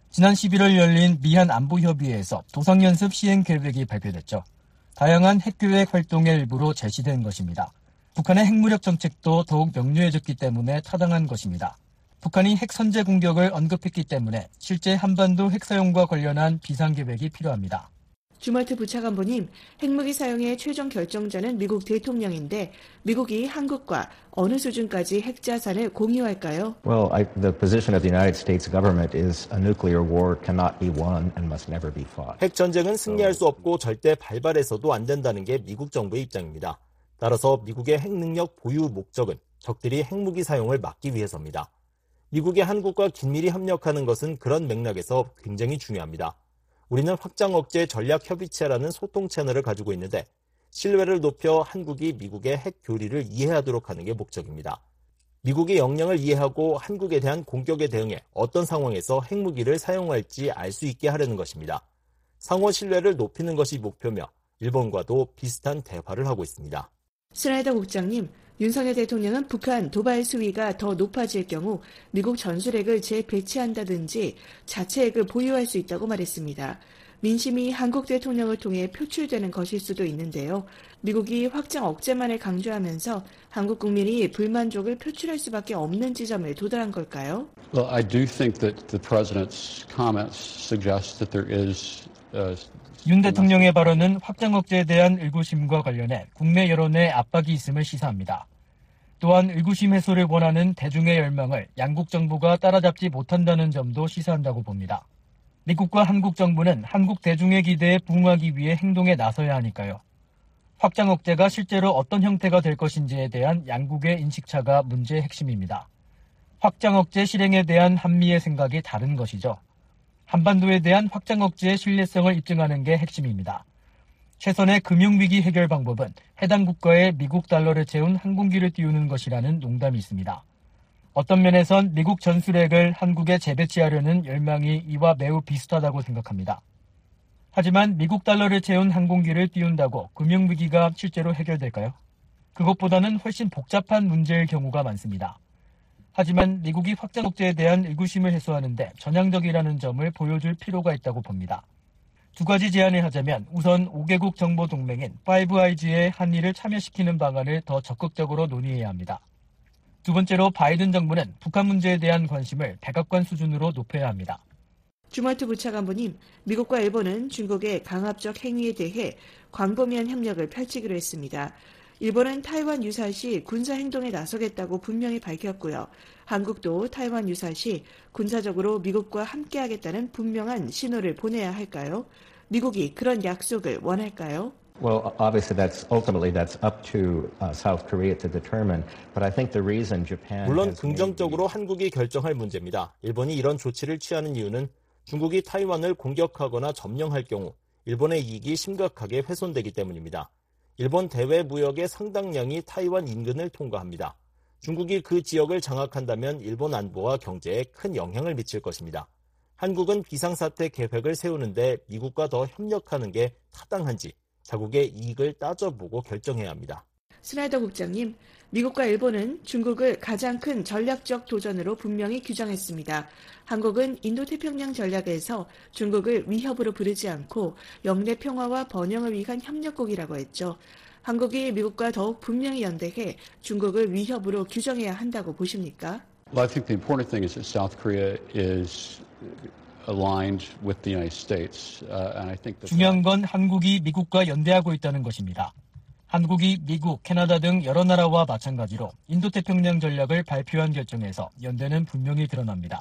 지난 십일월 열린 미한 안보협의회에서 도상연습 시행 계획이 발표됐죠. 다양한 핵교획 활동의 일부로 제시된 것입니다. 북한의 핵무력 정책도 더욱 명료해졌기 때문에 타당한 것입니다. 북한이 핵 선제 공격을 언급했기 때문에 실제 한반도 핵 사용과 관련한 비상계획이 필요합니다. 주멀트 부차관보님, 핵무기 사용의 최종 결정자는 미국 대통령인데 미국이 한국과 어느 수준까지 핵자산을 공유할까요? Well, I, the position of the United States government is a nuclear war cannot be won and must never be fought. 핵 전쟁은 승리할 수 없고 절대 발발해서도 안 된다는 게 미국 정부의 입장입니다. 따라서 미국의 핵 능력 보유 목적은 적들이 핵무기 사용을 막기 위해서입니다. 미국이 한국과 긴밀히 협력하는 것은 그런 맥락에서 굉장히 중요합니다. 우리는 확장 억제 전략 협의체라는 소통 채널을 가지고 있는데 신뢰를 높여 한국이 미국의 핵 교리를 이해하도록 하는 게 목적입니다. 미국의 역량을 이해하고 한국에 대한 공격에 대응해 어떤 상황에서 핵무기를 사용할지 알 수 있게 하려는 것입니다. 상호 신뢰를 높이는 것이 목표며 일본과도 비슷한 대화를 하고 있습니다. 스나이더 국장님, 윤석열 대통령은 북한 도발 수위가 더 높아질 경우 미국 전술핵을 재배치한다든지 자체 핵을 보유할 수 있다고 말했습니다. 민심이 한국 대통령을 통해 표출되는 것일 수도 있는데요. 미국이 확장 억제만을 강조하면서 한국 국민이 불만족을 표출할 수밖에 없는 지점에 도달한 걸까요? Well, I do think that the president's comments suggest that there is uh, 윤 대통령의 발언은 확장 억제에 대한 의구심과 관련해 국내 여론의 압박이 있음을 시사합니다. 또한 의구심 해소를 원하는 대중의 열망을 양국 정부가 따라잡지 못한다는 점도 시사한다고 봅니다. 미국과 한국 정부는 한국 대중의 기대에 부응하기 위해 행동에 나서야 하니까요. 확장 억제가 실제로 어떤 형태가 될 것인지에 대한 양국의 인식차가 문제의 핵심입니다. 확장 억제 실행에 대한 한미의 생각이 다른 것이죠. 한반도에 대한 확장 억제의 신뢰성을 입증하는 게 핵심입니다. 최선의 금융위기 해결 방법은 해당 국가에 미국 달러를 채운 항공기를 띄우는 것이라는 농담이 있습니다. 어떤 면에선 미국 전술핵을 한국에 재배치하려는 열망이 이와 매우 비슷하다고 생각합니다. 하지만 미국 달러를 채운 항공기를 띄운다고 금융위기가 실제로 해결될까요? 그것보다는 훨씬 복잡한 문제일 경우가 많습니다. 하지만 미국이 확장 억제에 대한 의구심을 해소하는데 전향적이라는 점을 보여줄 필요가 있다고 봅니다. 두 가지 제안을 하자면 우선 오 개국 정보 동맹인 파이브 아이즈에 한일을 참여시키는 방안을 더 적극적으로 논의해야 합니다. 두 번째로 바이든 정부는 북한 문제에 대한 관심을 백악관 수준으로 높여야 합니다. 주멀트 부차관보님, 미국과 일본은 중국의 강압적 행위에 대해 광범위한 협력을 펼치기로 했습니다. 일본은 타이완 유사시 군사행동에 나서겠다고 분명히 밝혔고요. 한국도 타이완 유사시 군사적으로 미국과 함께하겠다는 분명한 신호를 보내야 할까요? 미국이 그런 약속을 원할까요? Well, obviously, that's ultimately that's up to uh, South Korea to determine. But I think the reason Japan 물론 has 긍정적으로 한국이 결정할 문제입니다. 일본이 이런 조치를 취하는 이유는 중국이 타이완을 공격하거나 점령할 경우 일본의 이익이 심각하게 훼손되기 때문입니다. 일본 대외 무역의 상당량이 타이완 인근을 통과합니다. 중국이 그 지역을 장악한다면 일본 안보와 경제에 큰 영향을 미칠 것입니다. 한국은 비상사태 계획을 세우는데 미국과 더 협력하는 게 타당한지 자국의 이익을 따져보고 결정해야 합니다. 스나이더 국장님, 미국과 일본은 중국을 가장 큰 전략적 도전으로 분명히 규정했습니다. 한국은 인도태평양 전략에서 중국을 위협으로 부르지 않고 영내 평화와 번영을 위한 협력국이라고 했죠. 한국이 미국과 더욱 분명히 연대해 중국을 위협으로 규정해야 한다고 보십니까? Well, I think the important thing is that South Korea is aligned with the United States, uh, and I think that 중요한 건 한국이 미국과 연대하고 있다는 것입니다. 한국이 미국, 캐나다 등 여러 나라와 마찬가지로 인도태평양 전략을 발표한 결정에서 연대는 분명히 드러납니다.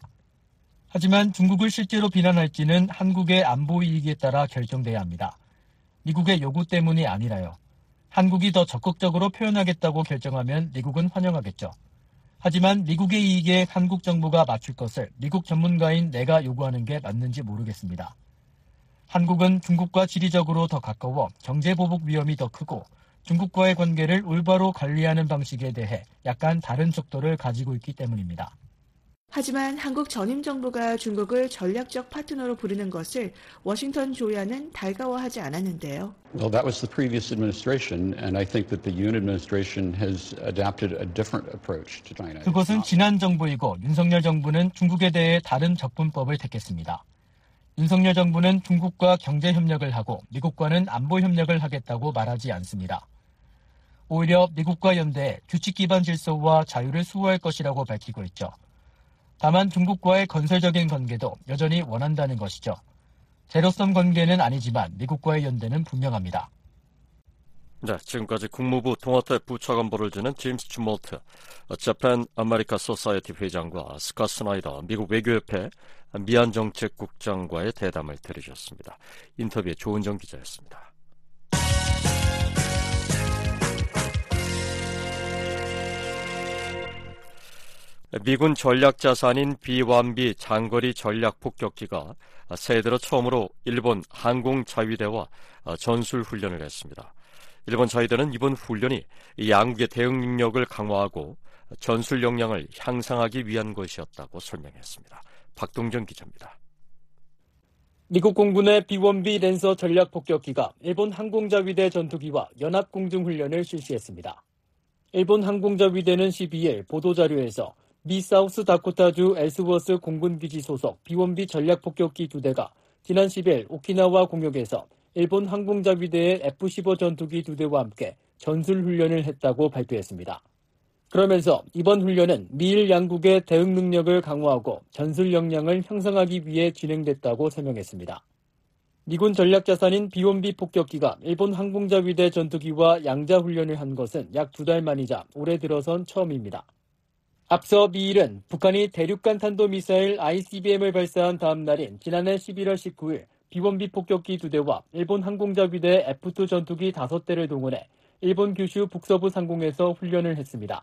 하지만 중국을 실제로 비난할지는 한국의 안보 이익에 따라 결정돼야 합니다. 미국의 요구 때문이 아니라요. 한국이 더 적극적으로 표현하겠다고 결정하면 미국은 환영하겠죠. 하지만 미국의 이익에 한국 정부가 맞출 것을 미국 전문가인 내가 요구하는 게 맞는지 모르겠습니다. 한국은 중국과 지리적으로 더 가까워 경제보복 위험이 더 크고 중국과의 관계를 올바로 관리하는 방식에 대해 약간 다른 속도를 가지고 있기 때문입니다. 하지만 한국 전임 정부가 중국을 전략적 파트너로 부르는 것을 워싱턴 조야는 달가워하지 않았는데요. Well, that was the previous administration, and I think that the Yoon administration has adapted a different approach to China. 그것은 지난 정부이고 윤석열 정부는 중국에 대해 다른 접근법을 택했습니다. 윤석열 정부는 중국과 경제 협력을 하고 미국과는 안보 협력을 하겠다고 말하지 않습니다. 오히려 미국과 연대해 규칙 기반 질서와 자유를 수호할 것이라고 밝히고 있죠. 다만 중국과의 건설적인 관계도 여전히 원한다는 것이죠. 제로섬 관계는 아니지만 미국과의 연대는 분명합니다. 네, 지금까지 국무부 통화태 부차관보를 지낸 제임스 주몰트, 재팬 아메리카 소사이어티 회장과 스캇 스나이더 미국 외교협회 미안정책국장과의 대담을 들으셨습니다. 인터뷰의 조은정 기자였습니다. 미군 전략자산인 비완비 장거리 전략폭격기가 새해 들어 처음으로 일본 항공자위대와 전술훈련을 했습니다. 일본 자위대는 이번 훈련이 양국의 대응 능력을 강화하고 전술 역량을 향상하기 위한 것이었다고 설명했습니다. 박동정 기자입니다. 미국 공군의 비원비 랜서 전략폭격기가 일본 항공자위대 전투기와 연합공중훈련을 실시했습니다. 일본 항공자위대는 십이일 보도자료에서 미 사우스다코타주 엘스워스 공군기지 소속 비원비 전략폭격기 두 대가 지난 십일 오키나와 공역에서 일본 항공자위대의 에프 십오 전투기 두 대와 함께 전술훈련을 했다고 발표했습니다. 그러면서 이번 훈련은 미일 양국의 대응 능력을 강화하고 전술 역량을 형성하기 위해 진행됐다고 설명했습니다. 미군 전략자산인 비원비 폭격기가 일본 항공자위대 전투기와 양자훈련을 한 것은 약 두 달 만이자 올해 들어선 처음입니다. 앞서 미일은 북한이 대륙간 탄도미사일 아이씨비엠을 발사한 다음 날인 지난해 십일월 십구일 비원비 폭격기 두 대와 일본 항공자위대 에프 투 전투기 다섯 대를 동원해 일본 규슈 북서부 상공에서 훈련을 했습니다.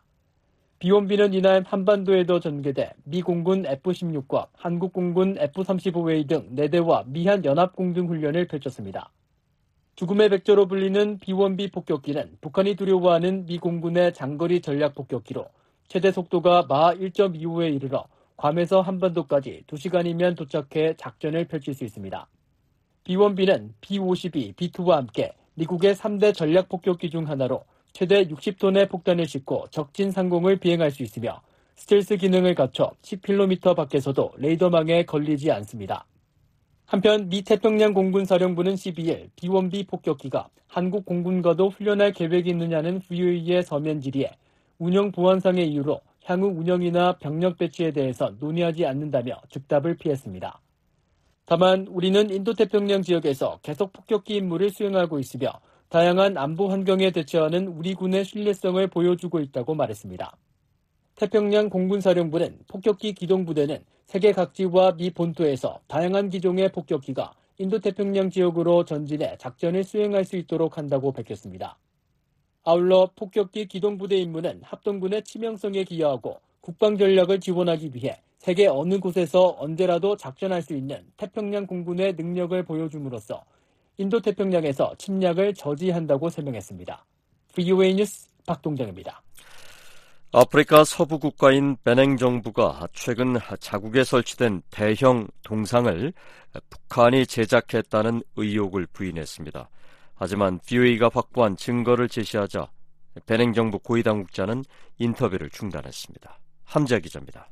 비원비는 이날 한반도에도 전개돼 미 공군 에프 십육과 한국 공군 에프 삼십오 에이 등 네 대와 미한 연합공중훈련을 펼쳤습니다. 죽음의 백조로 불리는 비원비 폭격기는 북한이 두려워하는 미 공군의 장거리 전략 폭격기로 최대 속도가 마 일 점 이오에 이르러 괌에서 한반도까지 두 시간이면 도착해 작전을 펼칠 수 있습니다. 비원비는 비 오십이, 비 투와 함께 미국의 삼 대 전략 폭격기 중 하나로 최대 육십 톤의 폭탄을 싣고 적진 상공을 비행할 수 있으며 스텔스 기능을 갖춰 십 킬로미터 밖에서도 레이더망에 걸리지 않습니다. 한편 미 태평양 공군사령부는 십이일 비원비 폭격기가 한국 공군과도 훈련할 계획이 있느냐는 브이오에이의 서면 질의에 운영 보안상의 이유로 향후 운영이나 병력 배치에 대해서 논의하지 않는다며 즉답을 피했습니다. 다만 우리는 인도태평양 지역에서 계속 폭격기 임무를 수행하고 있으며 다양한 안보 환경에 대처하는 우리 군의 신뢰성을 보여주고 있다고 말했습니다. 태평양 공군사령부는 폭격기 기동부대는 세계 각지와 미 본토에서 다양한 기종의 폭격기가 인도태평양 지역으로 전진해 작전을 수행할 수 있도록 한다고 밝혔습니다. 아울러 폭격기 기동부대 임무는 합동군의 치명성에 기여하고 국방 전략을 지원하기 위해 세계 어느 곳에서 언제라도 작전할 수 있는 태평양 공군의 능력을 보여줌으로써 인도태평양에서 침략을 저지한다고 설명했습니다. 브이오에이 뉴스 박동정입니다. 아프리카 서부 국가인 베냉 정부가 최근 자국에 설치된 대형 동상을 북한이 제작했다는 의혹을 부인했습니다. 하지만 브이오에이가 확보한 증거를 제시하자 베냉 정부 고위당국자는 인터뷰를 중단했습니다. 함자 기자입니다.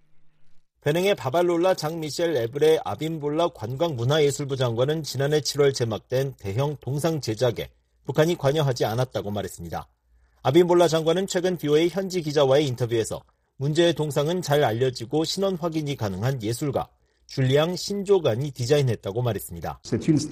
베냉의 바발롤라 장미셸 에브레 아빈볼라 관광문화예술부 장관은 지난해 칠월 제막된 대형 동상 제작에 북한이 관여하지 않았다고 말했습니다. 아빈볼라 장관은 최근 브이오에이 현지 기자와의 인터뷰에서 문제의 동상은 잘 알려지고 신원 확인이 가능한 예술가 줄리앙 신조간이 디자인했다고 말했습니다.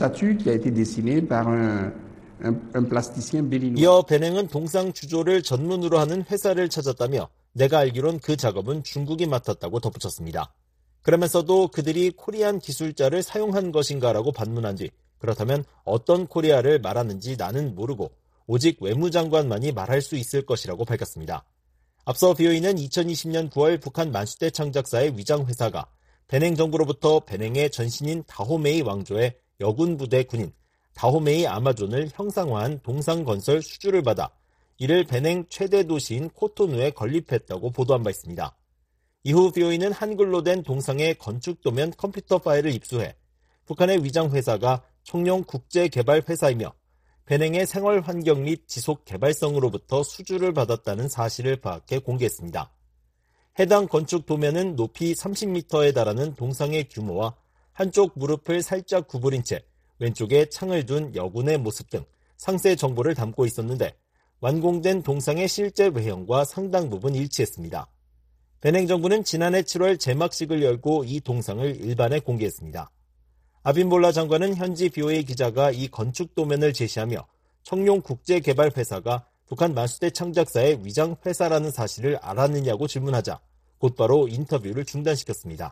이어 베냉은 동상 주조를 전문으로 하는 회사를 찾았다며 내가 알기론 그 작업은 중국이 맡았다고 덧붙였습니다. 그러면서도 그들이 코리안 기술자를 사용한 것인가라고 반문한 뒤 그렇다면 어떤 코리아를 말하는지 나는 모르고 오직 외무장관만이 말할 수 있을 것이라고 밝혔습니다. 앞서 브이오에이는 이천이십년 구월 북한 만수대 창작사의 위장회사가 베냉 정부로부터 베냉의 전신인 다호메이 왕조의 여군부대 군인 다호메이 아마존을 형상화한 동상 건설 수주를 받아 이를 베냉 최대 도시인 코토누에 건립했다고 보도한 바 있습니다. 이후 브이오에이는 한글로 된 동상의 건축도면 컴퓨터 파일을 입수해 북한의 위장회사가 청룡 국제개발회사이며 베냉의 생활환경 및 지속개발성으로부터 수주를 받았다는 사실을 파악해 공개했습니다. 해당 건축 도면은 높이 삼십 미터에 달하는 동상의 규모와 한쪽 무릎을 살짝 구부린 채 왼쪽에 창을 둔 여군의 모습 등 상세 정보를 담고 있었는데 완공된 동상의 실제 외형과 상당 부분 일치했습니다. 베냉 정부는 지난해 칠월 제막식을 열고 이 동상을 일반에 공개했습니다. 아빈볼라 장관은 현지 비오에이 기자가 이 건축 도면을 제시하며 청룡 국제개발회사가 북한 만수대 창작사의 위장 회사라는 사실을 알았느냐고 질문하자 곧바로 인터뷰를 중단시켰습니다.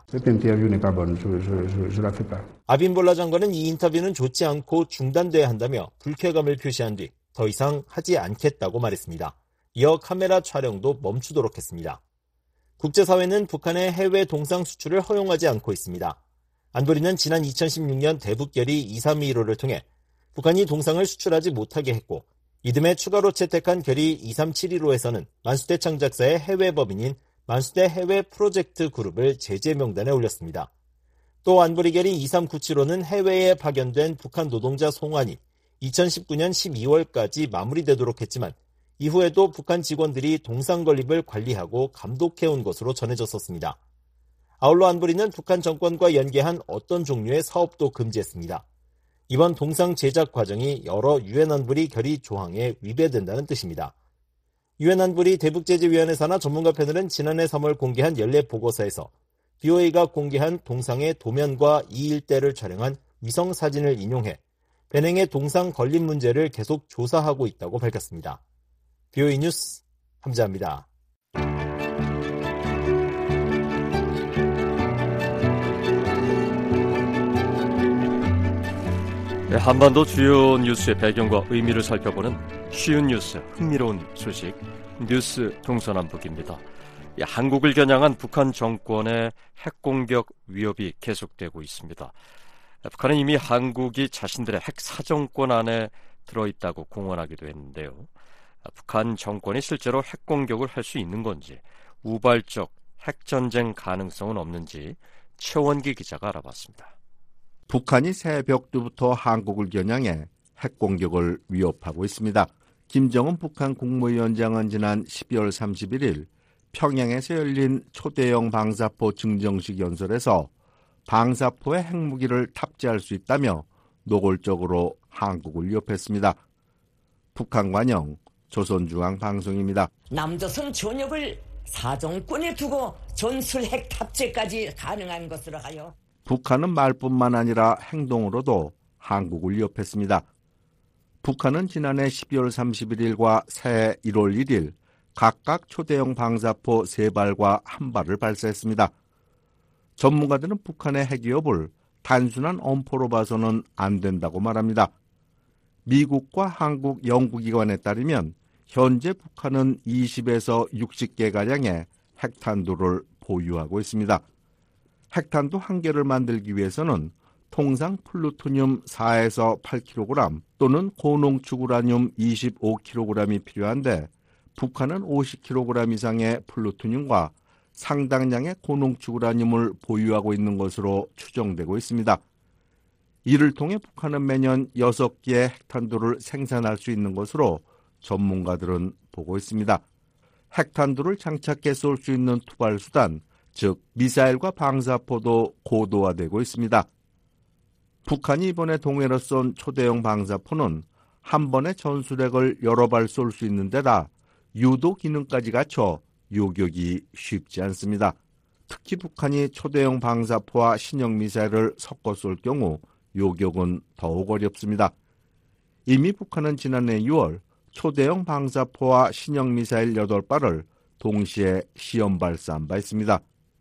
아빈볼라 장관은 이 인터뷰는 좋지 않고 중단돼야 한다며 불쾌감을 표시한 뒤 더 이상 하지 않겠다고 말했습니다. 이어 카메라 촬영도 멈추도록 했습니다. 국제사회는 북한의 해외 동상 수출을 허용하지 않고 있습니다. 안보리는 지난 이천십육 년 대북결의 이삼이일오를 통해 북한이 동상을 수출하지 못하게 했고 이듬해 추가로 채택한 결의 이삼칠일오에서는 만수대 창작사의 해외 법인인 만수대 해외 프로젝트 그룹을 제재 명단에 올렸습니다. 또 안보리 결의 이삼구칠오는 해외에 파견된 북한 노동자 송환이 이천십구 년 십이월까지 마무리되도록 했지만 이후에도 북한 직원들이 동상 건립을 관리하고 감독해온 것으로 전해졌었습니다. 아울러 안보리는 북한 정권과 연계한 어떤 종류의 사업도 금지했습니다. 이번 동상 제작 과정이 여러 유엔 안보리 결의 조항에 위배된다는 뜻입니다. 유엔 안보리 대북제재위원회 산하 전문가 패널은 지난해 삼월 공개한 연례 보고서에서 비오에이가 공개한 동상의 도면과 이 일대를 촬영한 위성 사진을 인용해 베냉의 동상 건립 문제를 계속 조사하고 있다고 밝혔습니다. 비오에이 뉴스 함자합니다. 네, 한반도 주요 뉴스의 배경과 의미를 살펴보는 쉬운 뉴스, 흥미로운 소식, 뉴스 동서남북입니다. 예, 한국을 겨냥한 북한 정권의 핵공격 위협이 계속되고 있습니다. 북한은 이미 한국이 자신들의 핵 사정권 안에 들어있다고 공언하기도 했는데요. 북한 정권이 실제로 핵공격을 할 수 있는 건지, 우발적 핵전쟁 가능성은 없는지 최원기 기자가 알아봤습니다. 북한이 새벽부터 한국을 겨냥해 핵공격을 위협하고 있습니다. 김정은 북한 국무위원장은 지난 십이월 삼십일일 평양에서 열린 초대형 방사포 증정식 연설에서 방사포에 핵무기를 탑재할 수 있다며 노골적으로 한국을 위협했습니다. 북한 관영 조선중앙방송입니다. 남조선 전역을 사정권에 두고 전술 핵 탑재까지 가능한 것으로 하여 북한은 말뿐만 아니라 행동으로도 한국을 위협했습니다. 북한은 지난해 십이월 삼십일일과 새해 일월 일일 각각 초대형 방사포 세 발과 한 발을 발사했습니다. 전문가들은 북한의 핵위협을 단순한 엄포로 봐서는 안 된다고 말합니다. 미국과 한국 연구기관에 따르면 현재 북한은 이십에서 육십 개가량의 핵탄두를 보유하고 있습니다. 핵탄두 한 개를 만들기 위해서는 통상 플루토늄 사에서 팔 킬로그램 또는 고농축 우라늄 이십오 킬로그램이 필요한데 북한은 오십 킬로그램 이상의 플루토늄과 상당량의 고농축 우라늄을 보유하고 있는 것으로 추정되고 있습니다. 이를 통해 북한은 매년 여섯 개의 핵탄두를 생산할 수 있는 것으로 전문가들은 보고 있습니다. 핵탄두를 장착해 쏠 수 있는 투발수단, 즉 미사일과 방사포도 고도화되고 있습니다. 북한이 이번에 동해로 쏜 초대형 방사포는 한 번에 전술핵을 여러 발 쏠 수 있는 데다 유도 기능까지 갖춰 요격이 쉽지 않습니다. 특히 북한이 초대형 방사포와 신형 미사일을 섞어 쏠 경우 요격은 더욱 어렵습니다. 이미 북한은 지난해 유월 초대형 방사포와 신형 미사일 여덟 발을 동시에 시험 발사한 바 있습니다.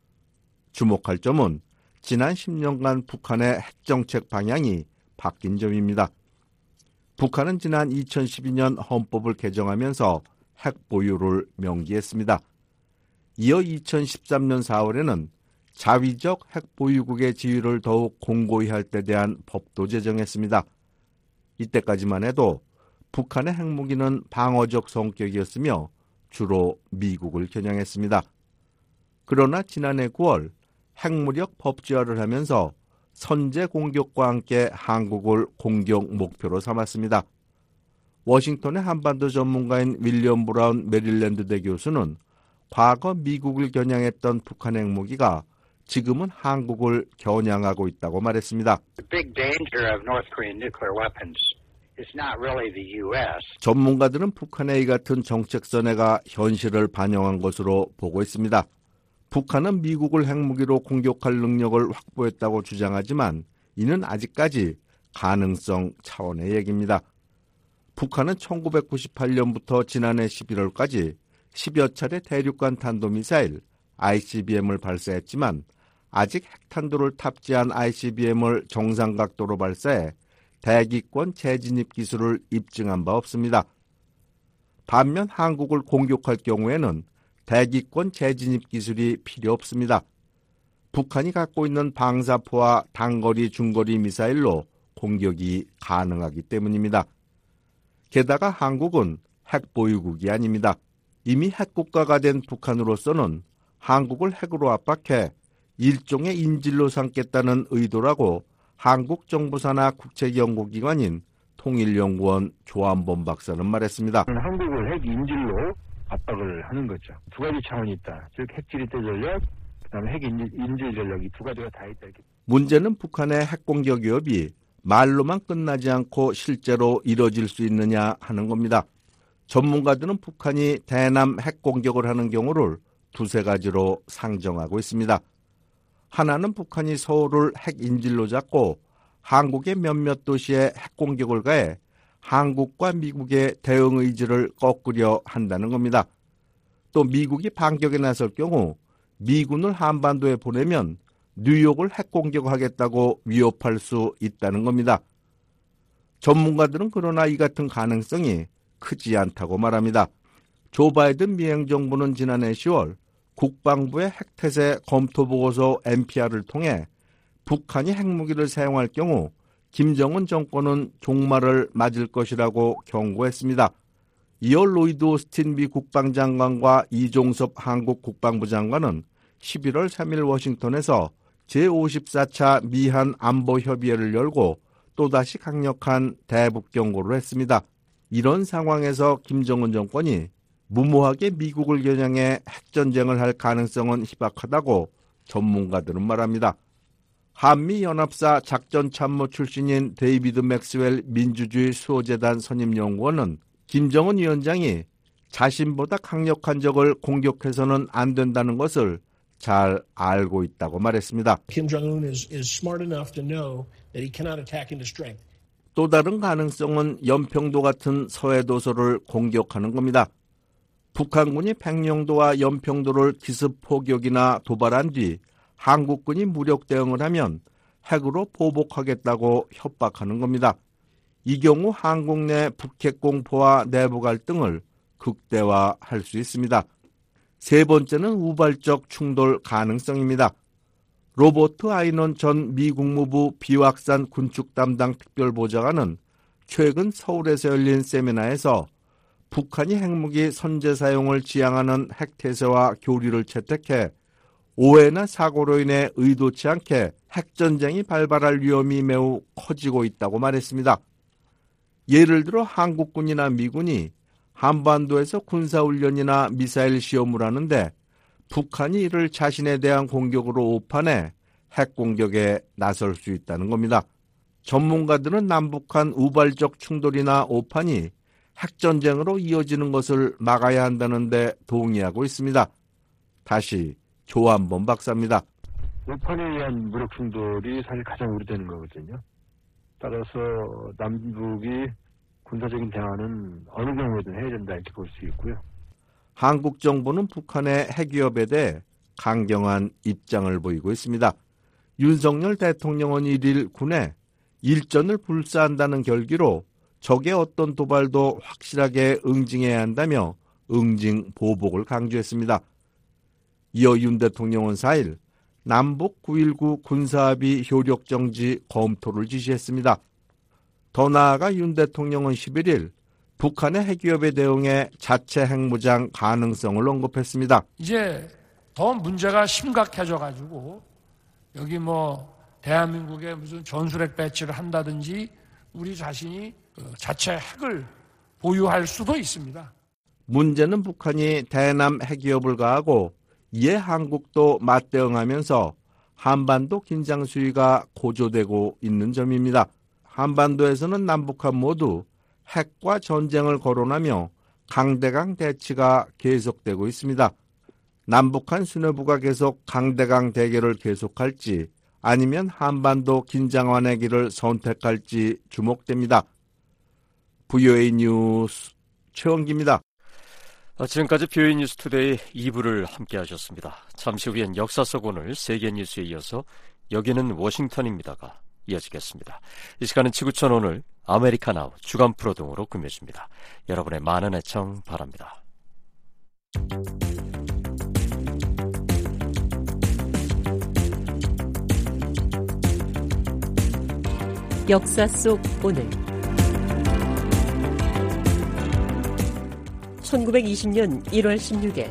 주목할 점은 지난 십 년간 북한의 핵정책 방향이 바뀐 점입니다. 북한은 지난 이천십이 년 헌법을 개정하면서 핵 보유를 명기했습니다. 이어 이천십삼 년 사월에는 자위적 핵 보유국의 지위를 더욱 공고히 할 데 대한 법도 제정했습니다. 이때까지만 해도 북한의 핵무기는 방어적 성격이었으며 주로 미국을 겨냥했습니다. 그러나 지난해 구월 핵무력 법제화를 하면서 선제 공격과 함께 한국을 공격 목표로 삼았습니다. 워싱턴의 한반도 전문가인 윌리엄 브라운 메릴랜드대 교수는 과거 미국을 겨냥했던 북한 핵무기가 지금은 한국을 겨냥하고 있다고 말했습니다. The big danger of North Korean nuclear weapons is not really the U S. 전문가들은 북한의 이 같은 정책 선회가 현실을 반영한 것으로 보고 있습니다. 북한은 미국을 핵무기로 공격할 능력을 확보했다고 주장하지만 이는 아직까지 가능성 차원의 얘기입니다. 북한은 천구백구십팔 년부터 지난해 십일월까지 십여 차례 대륙간 탄도미사일 아이씨비엠을 발사했지만 아직 핵탄두를 탑재한 아이씨비엠을 정상 각도로 발사해 대기권 재진입 기술을 입증한 바 없습니다. 반면 한국을 공격할 경우에는 대기권 재진입 기술이 필요 없습니다. 북한이 갖고 있는 방사포와 단거리, 중거리 미사일로 공격이 가능하기 때문입니다. 게다가 한국은 핵보유국이 아닙니다. 이미 핵국가가 된 북한으로서는 한국을 핵으로 압박해 일종의 인질로 삼겠다는 의도라고 한국 정부 산하 국책연구기관인 통일연구원 조한범 박사는 말했습니다. 한국을 핵 인질로 압박을 하는 거죠. 두 가지 차원이 있다. 즉 핵지리대 전략, 그다음에 핵 인질, 인질 전략, 이 두 가지가 다 있다. 이렇게. 문제는 북한의 핵공격 위협이 말로만 끝나지 않고 실제로 이뤄질 수 있느냐 하는 겁니다. 전문가들은 북한이 대남 핵공격을 하는 경우를 두세 가지로 상정하고 있습니다. 하나는 북한이 서울을 핵인질로 잡고 한국의 몇몇 도시에 핵공격을 가해 한국과 미국의 대응 의지를 꺾으려 한다는 겁니다. 또 미국이 반격에 나설 경우 미군을 한반도에 보내면 뉴욕을 핵공격하겠다고 위협할 수 있다는 겁니다. 전문가들은 그러나 이 같은 가능성이 크지 않다고 말합니다. 조 바이든 미행 정부는 지난해 시월 국방부의 핵태세 검토보고서 엠피알을 통해 북한이 핵무기를 사용할 경우 김정은 정권은 종말을 맞을 것이라고 경고했습니다. 이어 로이드 오스틴 미 국방장관과 이종섭 한국 국방부 장관은 십일월 삼일 워싱턴에서 제오십사 차 미한 안보협의회를 열고 또다시 강력한 대북 경고를 했습니다. 이런 상황에서 김정은 정권이 무모하게 미국을 겨냥해 핵전쟁을 할 가능성은 희박하다고 전문가들은 말합니다. 한미연합사 작전참모 출신인 데이비드 맥스웰 민주주의 수호재단 선임연구원은 김정은 위원장이 자신보다 강력한 적을 공격해서는 안 된다는 것을 잘 알고 있다고 말했습니다. Kim Jong-un is, is smart enough to know that he cannot attack into strength. 또 다른 가능성은 연평도 같은 서해도서를 공격하는 겁니다. 북한군이 백령도와 연평도를 기습 포격이나 도발한 뒤 한국군이 무력 대응을 하면 핵으로 보복하겠다고 협박하는 겁니다. 이 경우 한국 내 북핵 공포와 내부 갈등을 극대화할 수 있습니다. 세 번째는 우발적 충돌 가능성입니다. 로버트 아이넌 전 미 국무부 비확산 군축 담당 특별보좌관은 최근 서울에서 열린 세미나에서 북한이 핵무기 선제 사용을 지향하는 핵태세와 교리를 채택해 오해나 사고로 인해 의도치 않게 핵전쟁이 발발할 위험이 매우 커지고 있다고 말했습니다. 예를 들어 한국군이나 미군이 한반도에서 군사훈련이나 미사일 시험을 하는데 북한이 이를 자신에 대한 공격으로 오판해 핵공격에 나설 수 있다는 겁니다. 전문가들은 남북한 우발적 충돌이나 오판이 핵전쟁으로 이어지는 것을 막아야 한다는데 동의하고 있습니다. 다시 조한범 박사입니다. 오판에 의한 무력 충돌이 사실 가장 우려되는 거거든요. 따라서 남북이 군사적인 대화는 어느 경우에든 해야 된다 이렇게 볼 수 있고요. 한국 정부는 북한의 핵위협에 대해 강경한 입장을 보이고 있습니다. 윤석열 대통령은 일일 군에 일전을 불사한다는 결기로 적의 어떤 도발도 확실하게 응징해야 한다며 응징 보복을 강조했습니다. 이어 윤 대통령은 사일 남북 구일구 군사합의 효력 정지 검토를 지시했습니다. 더 나아가 윤 대통령은 십일일 북한의 핵위협에 대응해 자체 핵무장 가능성을 언급했습니다. 이제 더 문제가 심각해져가지고 여기 뭐 대한민국에 무슨 전술핵 배치를 한다든지 우리 자신이 자체 핵을 보유할 수도 있습니다. 문제는 북한이 대남 핵위협을 가하고 이에 한국도 맞대응하면서 한반도 긴장 수위가 고조되고 있는 점입니다. 한반도에서는 남북한 모두 핵과 전쟁을 거론하며 강대강 대치가 계속되고 있습니다. 남북한 수뇌부가 계속 강대강 대결을 계속할지 아니면 한반도 긴장 완화의 길을 선택할지 주목됩니다. 브이오에이 뉴스 최원기입니다. 지금까지 브이오에이 뉴스 투데이 이 부를 함께 하셨습니다. 잠시 후엔 역사 속 오늘 세계 뉴스에 이어서 여기는 워싱턴입니다가 이어지겠습니다. 이 시간은 지구촌 오늘 아메리카나우 주간 프로 등으로 꾸며집니다. 여러분의 많은 애청 바랍니다. 역사 속 오늘 천구백이십 년 일월 십육일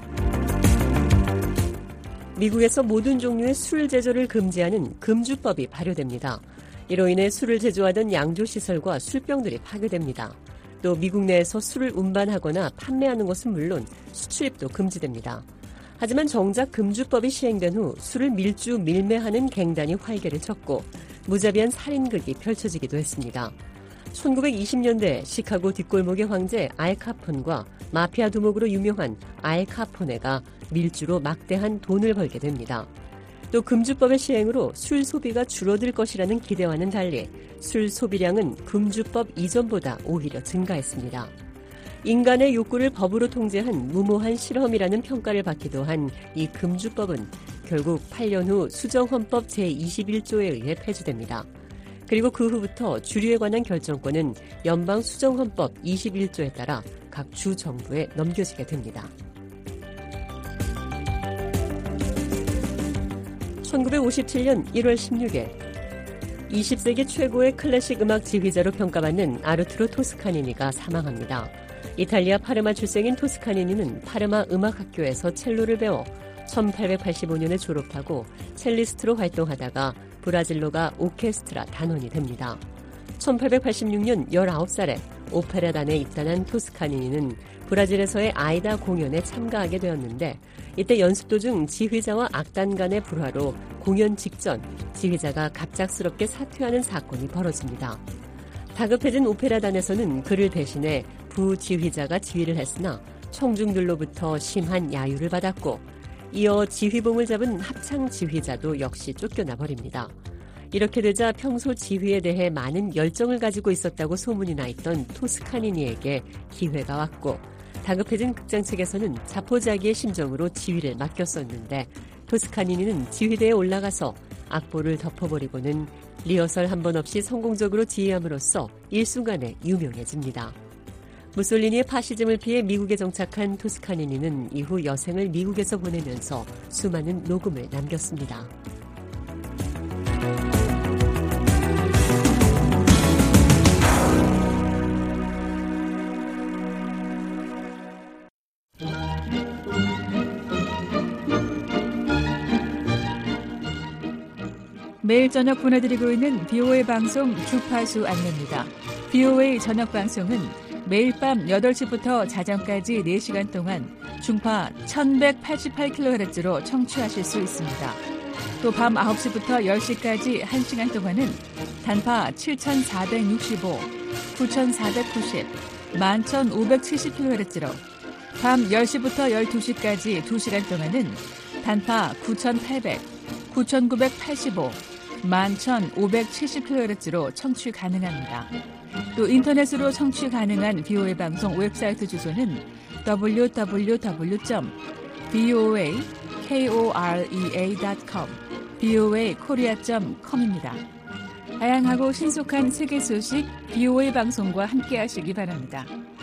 미국에서 모든 종류의 술 제조를 금지하는 금주법이 발효됩니다. 이로 인해 술을 제조하던 양조시설과 술병들이 파괴됩니다. 또 미국 내에서 술을 운반하거나 판매하는 것은 물론 수출입도 금지됩니다. 하지만 정작 금주법이 시행된 후 술을 밀주 밀매하는 갱단이 활개를 쳤고 무자비한 살인극이 펼쳐지기도 했습니다. 천구백이십 년대 시카고 뒷골목의 황제 알 카폰과 마피아 두목으로 유명한 알 카포네가 밀주로 막대한 돈을 벌게 됩니다. 또 금주법의 시행으로 술 소비가 줄어들 것이라는 기대와는 달리 술 소비량은 금주법 이전보다 오히려 증가했습니다. 인간의 욕구를 법으로 통제한 무모한 실험이라는 평가를 받기도 한 이 금주법은 결국 팔 년 후 수정헌법 제이십일 조에 의해 폐지됩니다. 그리고 그 후부터 주류에 관한 결정권은 연방수정헌법 이십일 조에 따라 각 주 정부에 넘겨지게 됩니다. 천구백오십칠 년 일월 십육일 이십 세기 최고의 클래식 음악 지휘자로 평가받는 아르투로 토스카니니가 사망합니다. 이탈리아 파르마 출생인 토스카니니는 파르마 음악학교에서 첼로를 배워 천팔백팔십오 년에 졸업하고 첼리스트로 활동하다가 브라질로가 오케스트라 단원이 됩니다. 천팔백팔십육 년 열아홉 살에 오페라단에 입단한 토스카니니는 브라질에서의 아이다 공연에 참가하게 되었는데 이때 연습 도중 지휘자와 악단 간의 불화로 공연 직전 지휘자가 갑작스럽게 사퇴하는 사건이 벌어집니다. 다급해진 오페라단에서는 그를 대신해 부지휘자가 지휘를 했으나 청중들로부터 심한 야유를 받았고 이어 지휘봉을 잡은 합창 지휘자도 역시 쫓겨나 버립니다. 이렇게 되자 평소 지휘에 대해 많은 열정을 가지고 있었다고 소문이 나 있던 토스카니니에게 기회가 왔고 다급해진 극장 측에서는 자포자기의 심정으로 지휘를 맡겼었는데 토스카니니는 지휘대에 올라가서 악보를 덮어버리고는 리허설 한 번 없이 성공적으로 지휘함으로써 일순간에 유명해집니다. 무솔리니의 파시즘을 피해 미국에 정착한 토스카니니는 이후 여생을 미국에서 보내면서 수많은 녹음을 남겼습니다. 매일 저녁 보내드리고 있는 비오에이 방송 주파수 안내입니다. 비오에이 저녁 방송은 매일 밤 여덟 시부터 자정까지 네 시간 동안 중파 천백팔십팔 킬로헤르츠로 청취하실 수 있습니다. 또 밤 아홉 시부터 열 시까지 한 시간 동안은 단파 칠천사백육십오, 구천사백구십, 만 천오백칠십 킬로헤르츠로 밤 열 시부터 열두 시까지 두 시간 동안은 단파 구천팔백, 구천구백팔십오, 만 천오백칠십 킬로헤르츠로 청취 가능합니다. 또 인터넷으로 청취 가능한 비오에이 방송 웹사이트 주소는 더블유 더블유 더블유 점 비오에이 코리아 닷 컴, 비오에이 코리아 닷 컴입니다. 다양하고 신속한 세계 소식 비오에이 방송과 함께 하시기 바랍니다.